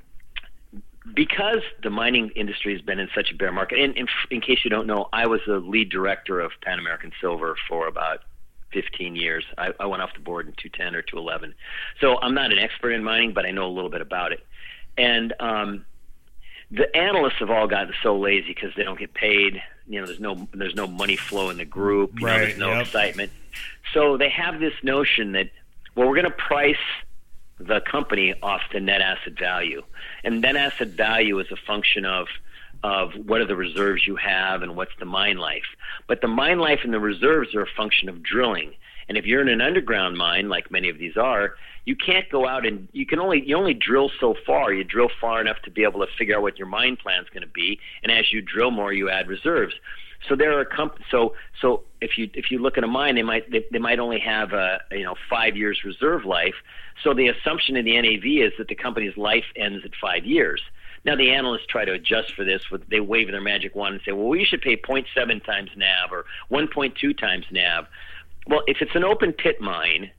Speaker 2: because the mining industry has been in such a bear market, and in, in case you don't know, I was the lead director of Pan American Silver for about fifteen years. I, I went off the board in two ten or two eleven. So I'm not an expert in mining, but I know a little bit about it. And um, the analysts have all gotten so lazy because they don't get paid. You know, there's no there's no money flow in the group. You
Speaker 1: right,
Speaker 2: know, there's no
Speaker 1: yep.
Speaker 2: excitement. So they have this notion that, well, we're going to price the company off the net asset value, and net asset value is a function of of what are the reserves you have and what's the mine life. But the mine life and the reserves are a function of drilling. And if you're in an underground mine, like many of these are, you can't go out and you can only you only drill so far. You drill far enough to be able to figure out what your mine plan is going to be, and as you drill more, you add reserves. So there are comp- so so if you if you look at a mine, they might they, they might only have a you know five years reserve life. So the assumption in the N A V is that the company's life ends at five years. Now the analysts try to adjust for this. With they wave their magic wand and say, well, we should pay zero point seven times N A V or one point two times N A V. Well, if it's an open pit mine,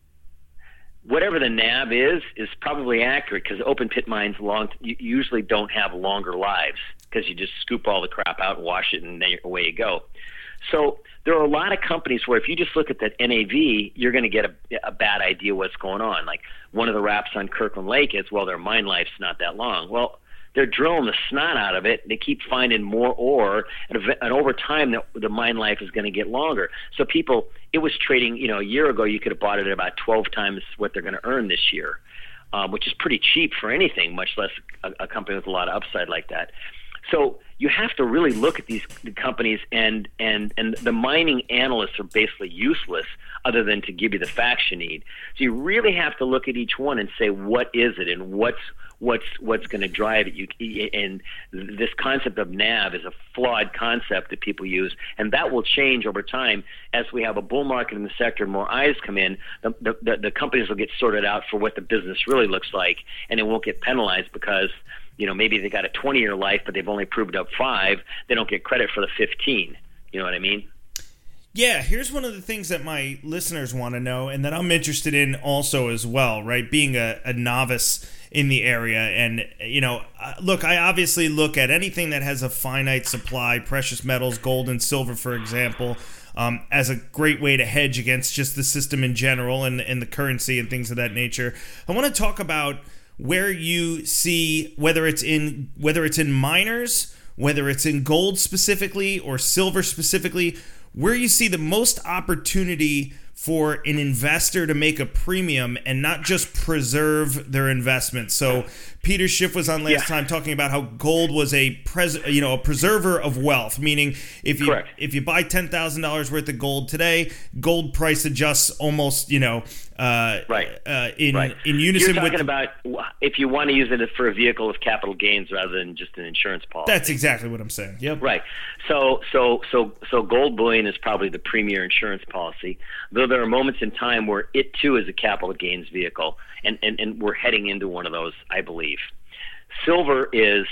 Speaker 2: whatever the N A V is is probably accurate, because open pit mines long usually don't have longer lives, because you just scoop all the crap out and wash it, and then away you go. So there are a lot of companies where if you just look at that N A V, you're going to get a, a bad idea what's going on. Like one of the raps on Kirkland Lake is, well, their mine life's not that long. Well, they're drilling the snot out of it. They keep finding more ore, and, and over time, the, the mine life is going to get longer. So people, it was trading, you know, a year ago, you could have bought it at about twelve times what they're going to earn this year, um, which is pretty cheap for anything, much less a, a company with a lot of upside like that. So you have to really look at these companies, and, and, and the mining analysts are basically useless other than to give you the facts you need. So you really have to look at each one and say, what is it, and what's what's what's going to drive it. You, and this concept of N A V is a flawed concept that people use, and that will change over time as we have a bull market in the sector and more eyes come in. The, the, the companies will get sorted out for what the business really looks like, and it won't get penalized because, you know, maybe they got a twenty-year life, but they've only proved up five. They don't get credit for the fifteen. You know what I mean?
Speaker 1: Yeah, here's one of the things that my listeners want to know, and that I'm interested in also as well, right? Being a, a novice in the area. And, you know, look, I obviously look at anything that has a finite supply, precious metals, gold and silver, for example, um, as a great way to hedge against just the system in general and, and the currency and things of that nature. I want to talk about where you see, whether it's in whether it's in miners, whether it's in gold specifically or silver specifically, where you see the most opportunity for an investor to make a premium and not just preserve their investment. So Peter Schiff was on last yeah. time talking about how gold was a pres, you know, a preserver of wealth, meaning if you
Speaker 2: Correct.
Speaker 1: if you buy ten thousand dollars worth of gold today, gold price adjusts almost, you know, uh,
Speaker 2: right.
Speaker 1: uh, in
Speaker 2: right.
Speaker 1: in unison.
Speaker 2: You're talking
Speaker 1: with,
Speaker 2: about if you want to use it for a vehicle of capital gains rather than just an insurance policy.
Speaker 1: That's exactly what I'm saying. Yep.
Speaker 2: Right. So so so so gold bullion is probably the premier insurance policy, though there are moments in time where it too is a capital gains vehicle, and, and, and we're heading into one of those, I believe. Silver is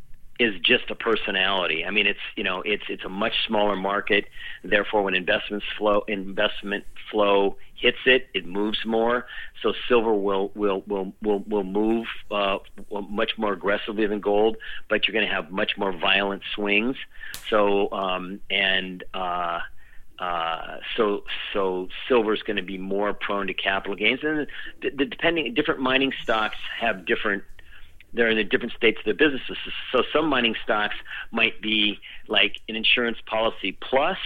Speaker 2: is just a personality. I mean, it's you know it's it's a much smaller market. Therefore, when investments flow investment flow hits it, it moves more. So silver will will will will will move uh, much more aggressively than gold, but you're going to have much more violent swings. So um, and uh, Uh, so, so silver is going to be more prone to capital gains, and the, the, depending, different mining stocks have different. They're in the different states of their businesses. So, some mining stocks might be like an insurance policy plus,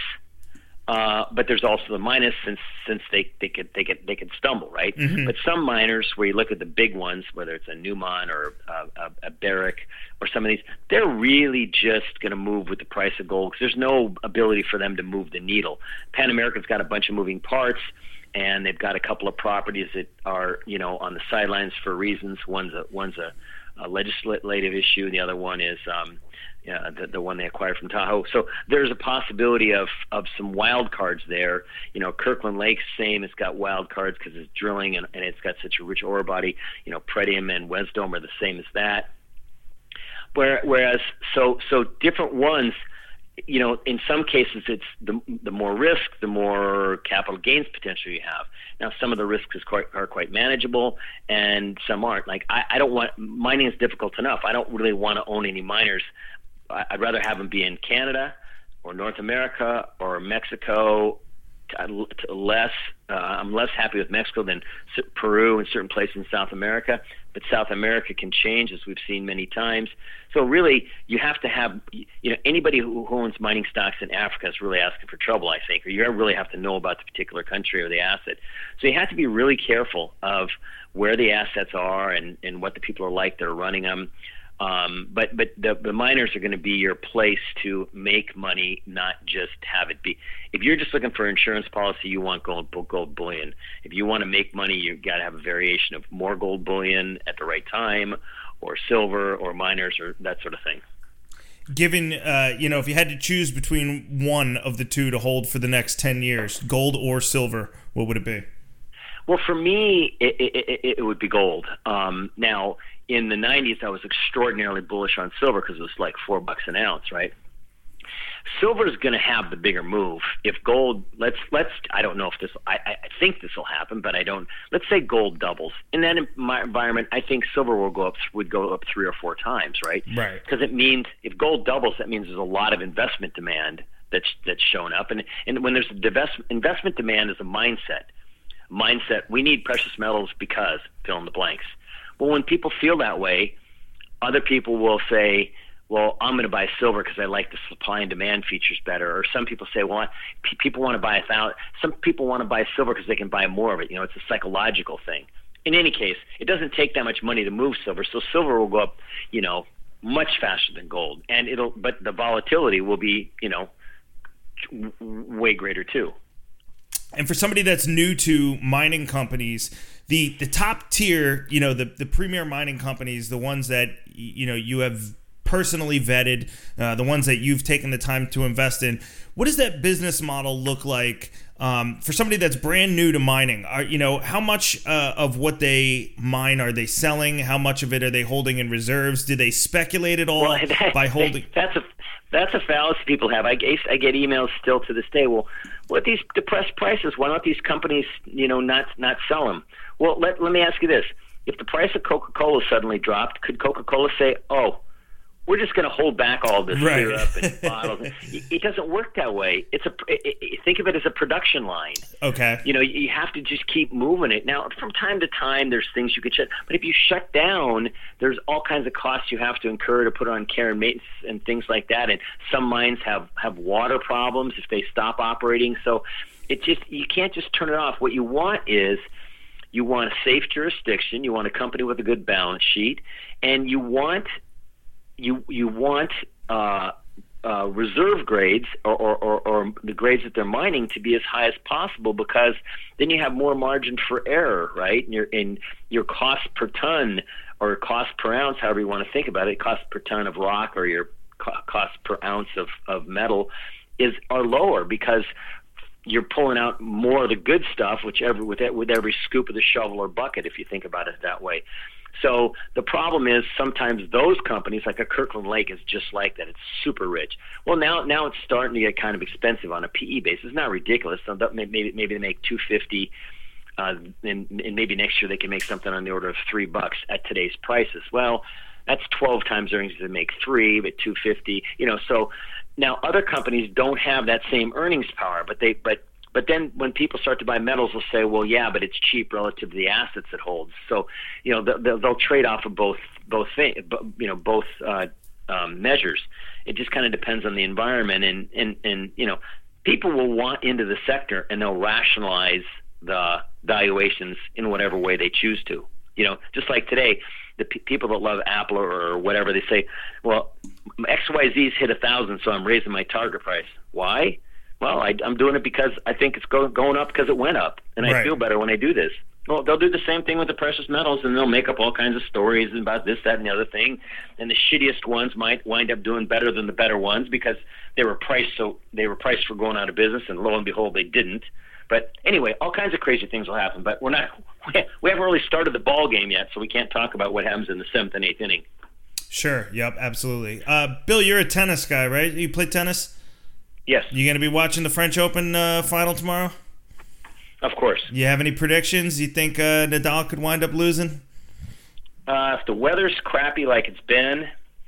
Speaker 2: uh, but there's also the minus since since they they could they could they could stumble, right?
Speaker 1: Mm-hmm.
Speaker 2: But some miners, where you look at the big ones, whether it's a Newmont or a, a, a Barrick or some of these, they're really just going to move with the price of gold because there's no ability for them to move the needle. Pan American's got a bunch of moving parts, and they've got a couple of properties that are, you know, on the sidelines for reasons. One's a one's a, a legislative issue, and the other one is um, yeah, the, the one they acquired from Tahoe. So there's a possibility of, of some wild cards there. You know, Kirkland Lake's same. It's got wild cards because it's drilling and, and it's got such a rich ore body. You know, Pretium and Wesdome are the same as that. Whereas, so so different ones, you know, in some cases it's the the more risk, the more capital gains potential you have. Now, some of the risks is quite, are quite manageable, and some aren't. Like I, I don't want mining is difficult enough. I don't really want to own any miners. I'd rather have them be in Canada or North America or Mexico. Less, uh, I'm less happy with Mexico than Peru and certain places in South America. But South America can change, as we've seen many times. So really, you have to have, you know, anybody who owns mining stocks in Africa is really asking for trouble, I think, or you really have to know about the particular country or the asset. So you have to be really careful of where the assets are and, and what the people are like that are running them. Um, but but the, the minors are going to be your place to make money, not just have it be. If you're just looking for an insurance policy, you want gold gold bullion. If you want to make money, you got to have a variation of more gold bullion at the right time, or silver, or miners, or that sort of thing.
Speaker 1: Given, uh, you know, if you had to choose between one of the two to hold for the next ten years, gold or silver, what would it be?
Speaker 2: Well, for me, it, it, it, it would be gold. Um, now, in the nineties, I was extraordinarily bullish on silver because it was like four bucks an ounce, right? Silver is going to have the bigger move. If gold, let's let's, I don't know if this, I, I think this will happen, but I don't. Let's say gold doubles in that environment. I think silver will go up, would go up three or four times, right?
Speaker 1: Right.
Speaker 2: Because it means if gold doubles, that means there's a lot of investment demand that's that's shown up, and and when there's a investment demand is a mindset. Mindset. We need precious metals because fill in the blanks. Well, when people feel that way, other people will say, well, I'm going to buy silver because I like the supply and demand features better. Or some people say, well, I, p- people want to buy a thousand. Some people want to buy silver because they can buy more of it. You know, it's a psychological thing. In any case, it doesn't take that much money to move silver, so silver will go up, you know, much faster than gold, and it'll. But the volatility will be, you know, w- way greater too.
Speaker 1: And for somebody that's new to mining companies, the, the top tier, you know, the, the premier mining companies, the ones that, you know, you have personally vetted, uh, the ones that you've taken the time to invest in, what does that business model look like um, for somebody that's brand new to mining? Are, you know, how much uh, of what they mine are they selling? How much of it are they holding in reserves? Do they speculate at all
Speaker 2: well, that,
Speaker 1: by holding?
Speaker 2: That's a that's a fallacy people have. I, I get emails still to this day. Well, what these depressed prices? Why don't these companies, you know, not not sell them? Well, let let me ask you this: if the price of Coca-Cola suddenly dropped, could Coca-Cola say, "Oh, we're just going to hold back all this
Speaker 1: right.
Speaker 2: syrup and bottles"? It doesn't work that way. It's a it, it, think of it as a production line.
Speaker 1: Okay.
Speaker 2: You know, you have to just keep moving it. Now, from time to time, there's things you could shut, but if you shut down, there's all kinds of costs you have to incur to put on care and maintenance and things like that. And some mines have have water problems if they stop operating. So it just you can't just turn it off. What you want is you want a safe jurisdiction. You want a company with a good balance sheet, and you want You you want uh, uh, reserve grades or, or, or, or the grades that they're mining to be as high as possible, because then you have more margin for error, right? And your in your cost per ton or cost per ounce, however you want to think about it, cost per ton of rock or your co- cost per ounce of, of metal is are lower because you're pulling out more of the good stuff, whichever with with every scoop of the shovel or bucket, if you think about it that way. So the problem is sometimes those companies, like a Kirkland Lake, is just like that. It's super rich. Well, now now it's starting to get kind of expensive on a P E basis. It's not ridiculous. So that maybe maybe they make two fifty, uh, and, and maybe next year they can make something on the order of three bucks at today's prices. Well, that's twelve times earnings to make three, but two fifty. You know, so now other companies don't have that same earnings power, but they but. But then when people start to buy metals, they'll say, well, yeah, but it's cheap relative to the assets it holds. So, you know, they'll, they'll trade off of both, both things, you know, both uh, um, measures. It just kind of depends on the environment. And, and, and, you know, people will want into the sector and they'll rationalize the valuations in whatever way they choose to. You know, just like today, the p- people that love Apple or whatever, they say, well, X Y Z's hit a thousand, so I'm raising my target price. Why? Well, I, I'm doing it because I think it's go, going up because it went up, and I
Speaker 1: right.
Speaker 2: feel better when I do this. Well, they'll do the same thing with the precious metals, and they'll make up all kinds of stories about this, that, and the other thing. And the shittiest ones might wind up doing better than the better ones because they were priced so they were priced for going out of business, and lo and behold, they didn't. But anyway, all kinds of crazy things will happen. But we're not we haven't really started the ball game yet, so we can't talk about what happens in the seventh and eighth inning.
Speaker 1: Sure. Yep. Absolutely. Uh, Bill, you're a tennis guy, right? You play tennis?
Speaker 2: Yes.
Speaker 1: You going to be watching the French Open uh, final tomorrow?
Speaker 2: Of course.
Speaker 1: You have any predictions? You think uh, Nadal could wind up losing?
Speaker 2: Uh, if the weather's crappy like it's been,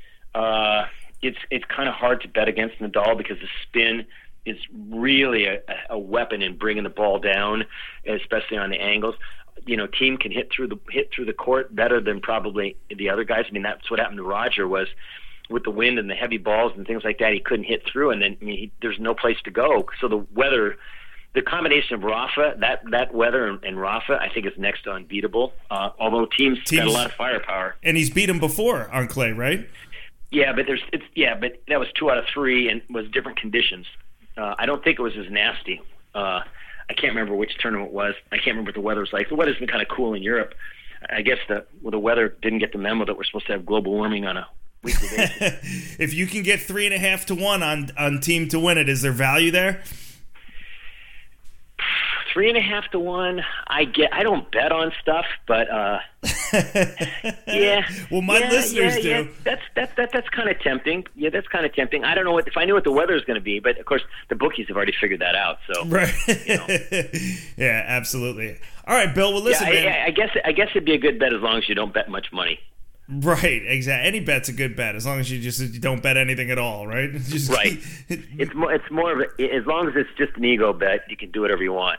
Speaker 2: uh, it's it's kind of hard to bet against Nadal because the spin is really a, a weapon in bringing the ball down, especially on the angles. You know, Thiem can hit through the hit through the court better than probably the other guys. I mean, that's what happened to Roger was. With the wind and the heavy balls and things like that, he couldn't hit through, and then I mean, he, there's no place to go. So the weather the combination of Rafa, that that weather and, and Rafa, I think is next to unbeatable. Uh, although teams, teams got a lot of firepower,
Speaker 1: and he's beat him before on clay, right?
Speaker 2: Yeah, but there's it's yeah, but that was two out of three and was different conditions. Uh, I don't think it was as nasty. Uh, I can't remember which tournament it was. I can't remember what the weather was like. The weather's been kind of cool in Europe. I guess the well, the weather didn't get the memo that we're supposed to have global warming on a weekly basis.
Speaker 1: If you can get three and a half to one on on team to win it, is there value there?
Speaker 2: Three and a half to one. I get. I don't bet on stuff, but uh, yeah.
Speaker 1: Well, my
Speaker 2: yeah,
Speaker 1: listeners
Speaker 2: yeah,
Speaker 1: do.
Speaker 2: Yeah. That's that, that that's kind of tempting. Yeah, that's kind of tempting. I don't know what if I knew what the weather is going to be, but of course the bookies have already figured that out. So
Speaker 1: right.
Speaker 2: You know.
Speaker 1: Yeah, absolutely. All right, Bill. Well, listen,
Speaker 2: yeah,
Speaker 1: man.
Speaker 2: I, I guess I guess it'd be a good bet as long as you don't bet much money.
Speaker 1: Right, exactly. Any bet's a good bet as long as you just you don't bet anything at all, right? Just
Speaker 2: right. It's more. It's more of a, as long as it's just an ego bet, you can do whatever you want.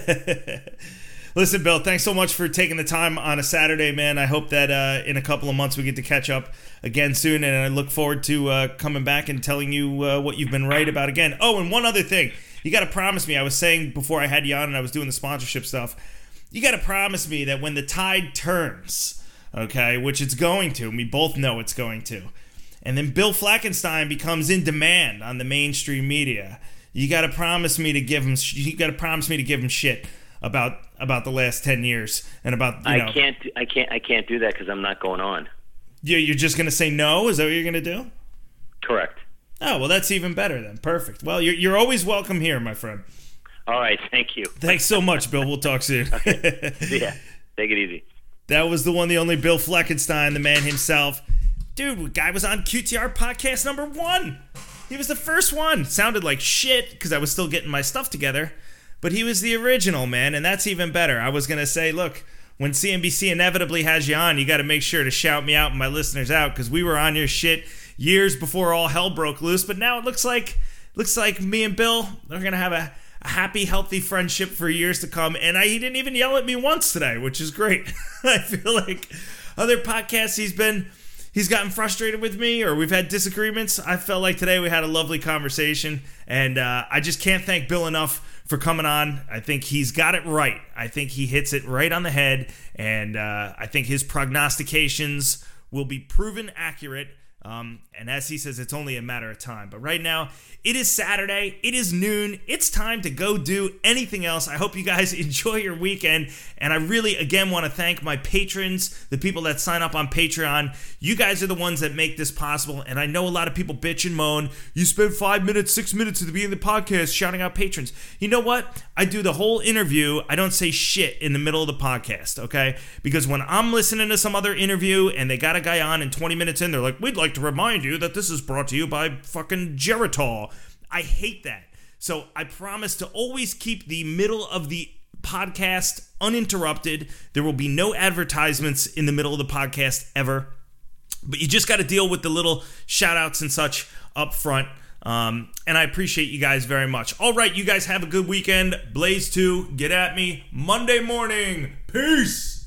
Speaker 1: Listen, Bill, thanks so much for taking the time on a Saturday, man. I hope that uh, in a couple of months we get to catch up again soon, and I look forward to uh, coming back and telling you uh, what you've been right about again. Oh, and one other thing, you got to promise me. I was saying before I had you on and I was doing the sponsorship stuff. You got to promise me that when the tide turns. Okay, which it's going to, and we both know it's going to. And then Bill Fleckenstein becomes in demand on the mainstream media. You got to promise me to give him. You got to promise me to give him shit about about the last ten years and about. You know,
Speaker 2: I can't. I can't. I can't do that because I'm not going on.
Speaker 1: You you're just gonna say no? Is that what you're gonna do?
Speaker 2: Correct.
Speaker 1: Oh well, that's even better then. Perfect. Well, you're you're always welcome here, my friend.
Speaker 2: All right. Thank you.
Speaker 1: Thanks so much, Bill. We'll talk soon.
Speaker 2: Okay. Yeah. Take it easy.
Speaker 1: That was the one, the only Bill Fleckenstein, the man himself. Dude, guy was on Q T R podcast number one. He was the first one. Sounded like shit because I was still getting my stuff together. But he was the original, man, and that's even better. I was going to say, look, when C N B C inevitably has you on, you got to make sure to shout me out and my listeners out because we were on your shit years before all hell broke loose. But now it looks like looks like me and Bill are going to have a A happy, healthy friendship for years to come. And I, he didn't even yell at me once today, which is great. I feel like other podcasts he's been, he's gotten frustrated with me or we've had disagreements. I felt like today we had a lovely conversation. And uh, I just can't thank Bill enough for coming on. I think he's got it right. I think he hits it right on the head. And uh, I think his prognostications will be proven accurate. Um, and as he says, it's only a matter of time. But right now, it is Saturday. It is noon. It's time to go do anything else. I hope you guys enjoy your weekend. And I really, again, want to thank my patrons, the people that sign up on Patreon. You guys are the ones that make this possible. And I know a lot of people bitch and moan. You spend five minutes, six minutes at the beginning of the podcast shouting out patrons. You know what? I do the whole interview. I don't say shit in the middle of the podcast, okay? Because when I'm listening to some other interview and they got a guy on and twenty minutes in, they're like, we'd like to remind you that this is brought to you by fucking Geritol. I hate that. So I promise to always keep the middle of the podcast uninterrupted. There will be no advertisements in the middle of the podcast ever. But you just got to deal with the little shout outs and such up front. Um, and I appreciate you guys very much. All right, you guys have a good weekend. Blaze two, get at me Monday morning. Peace.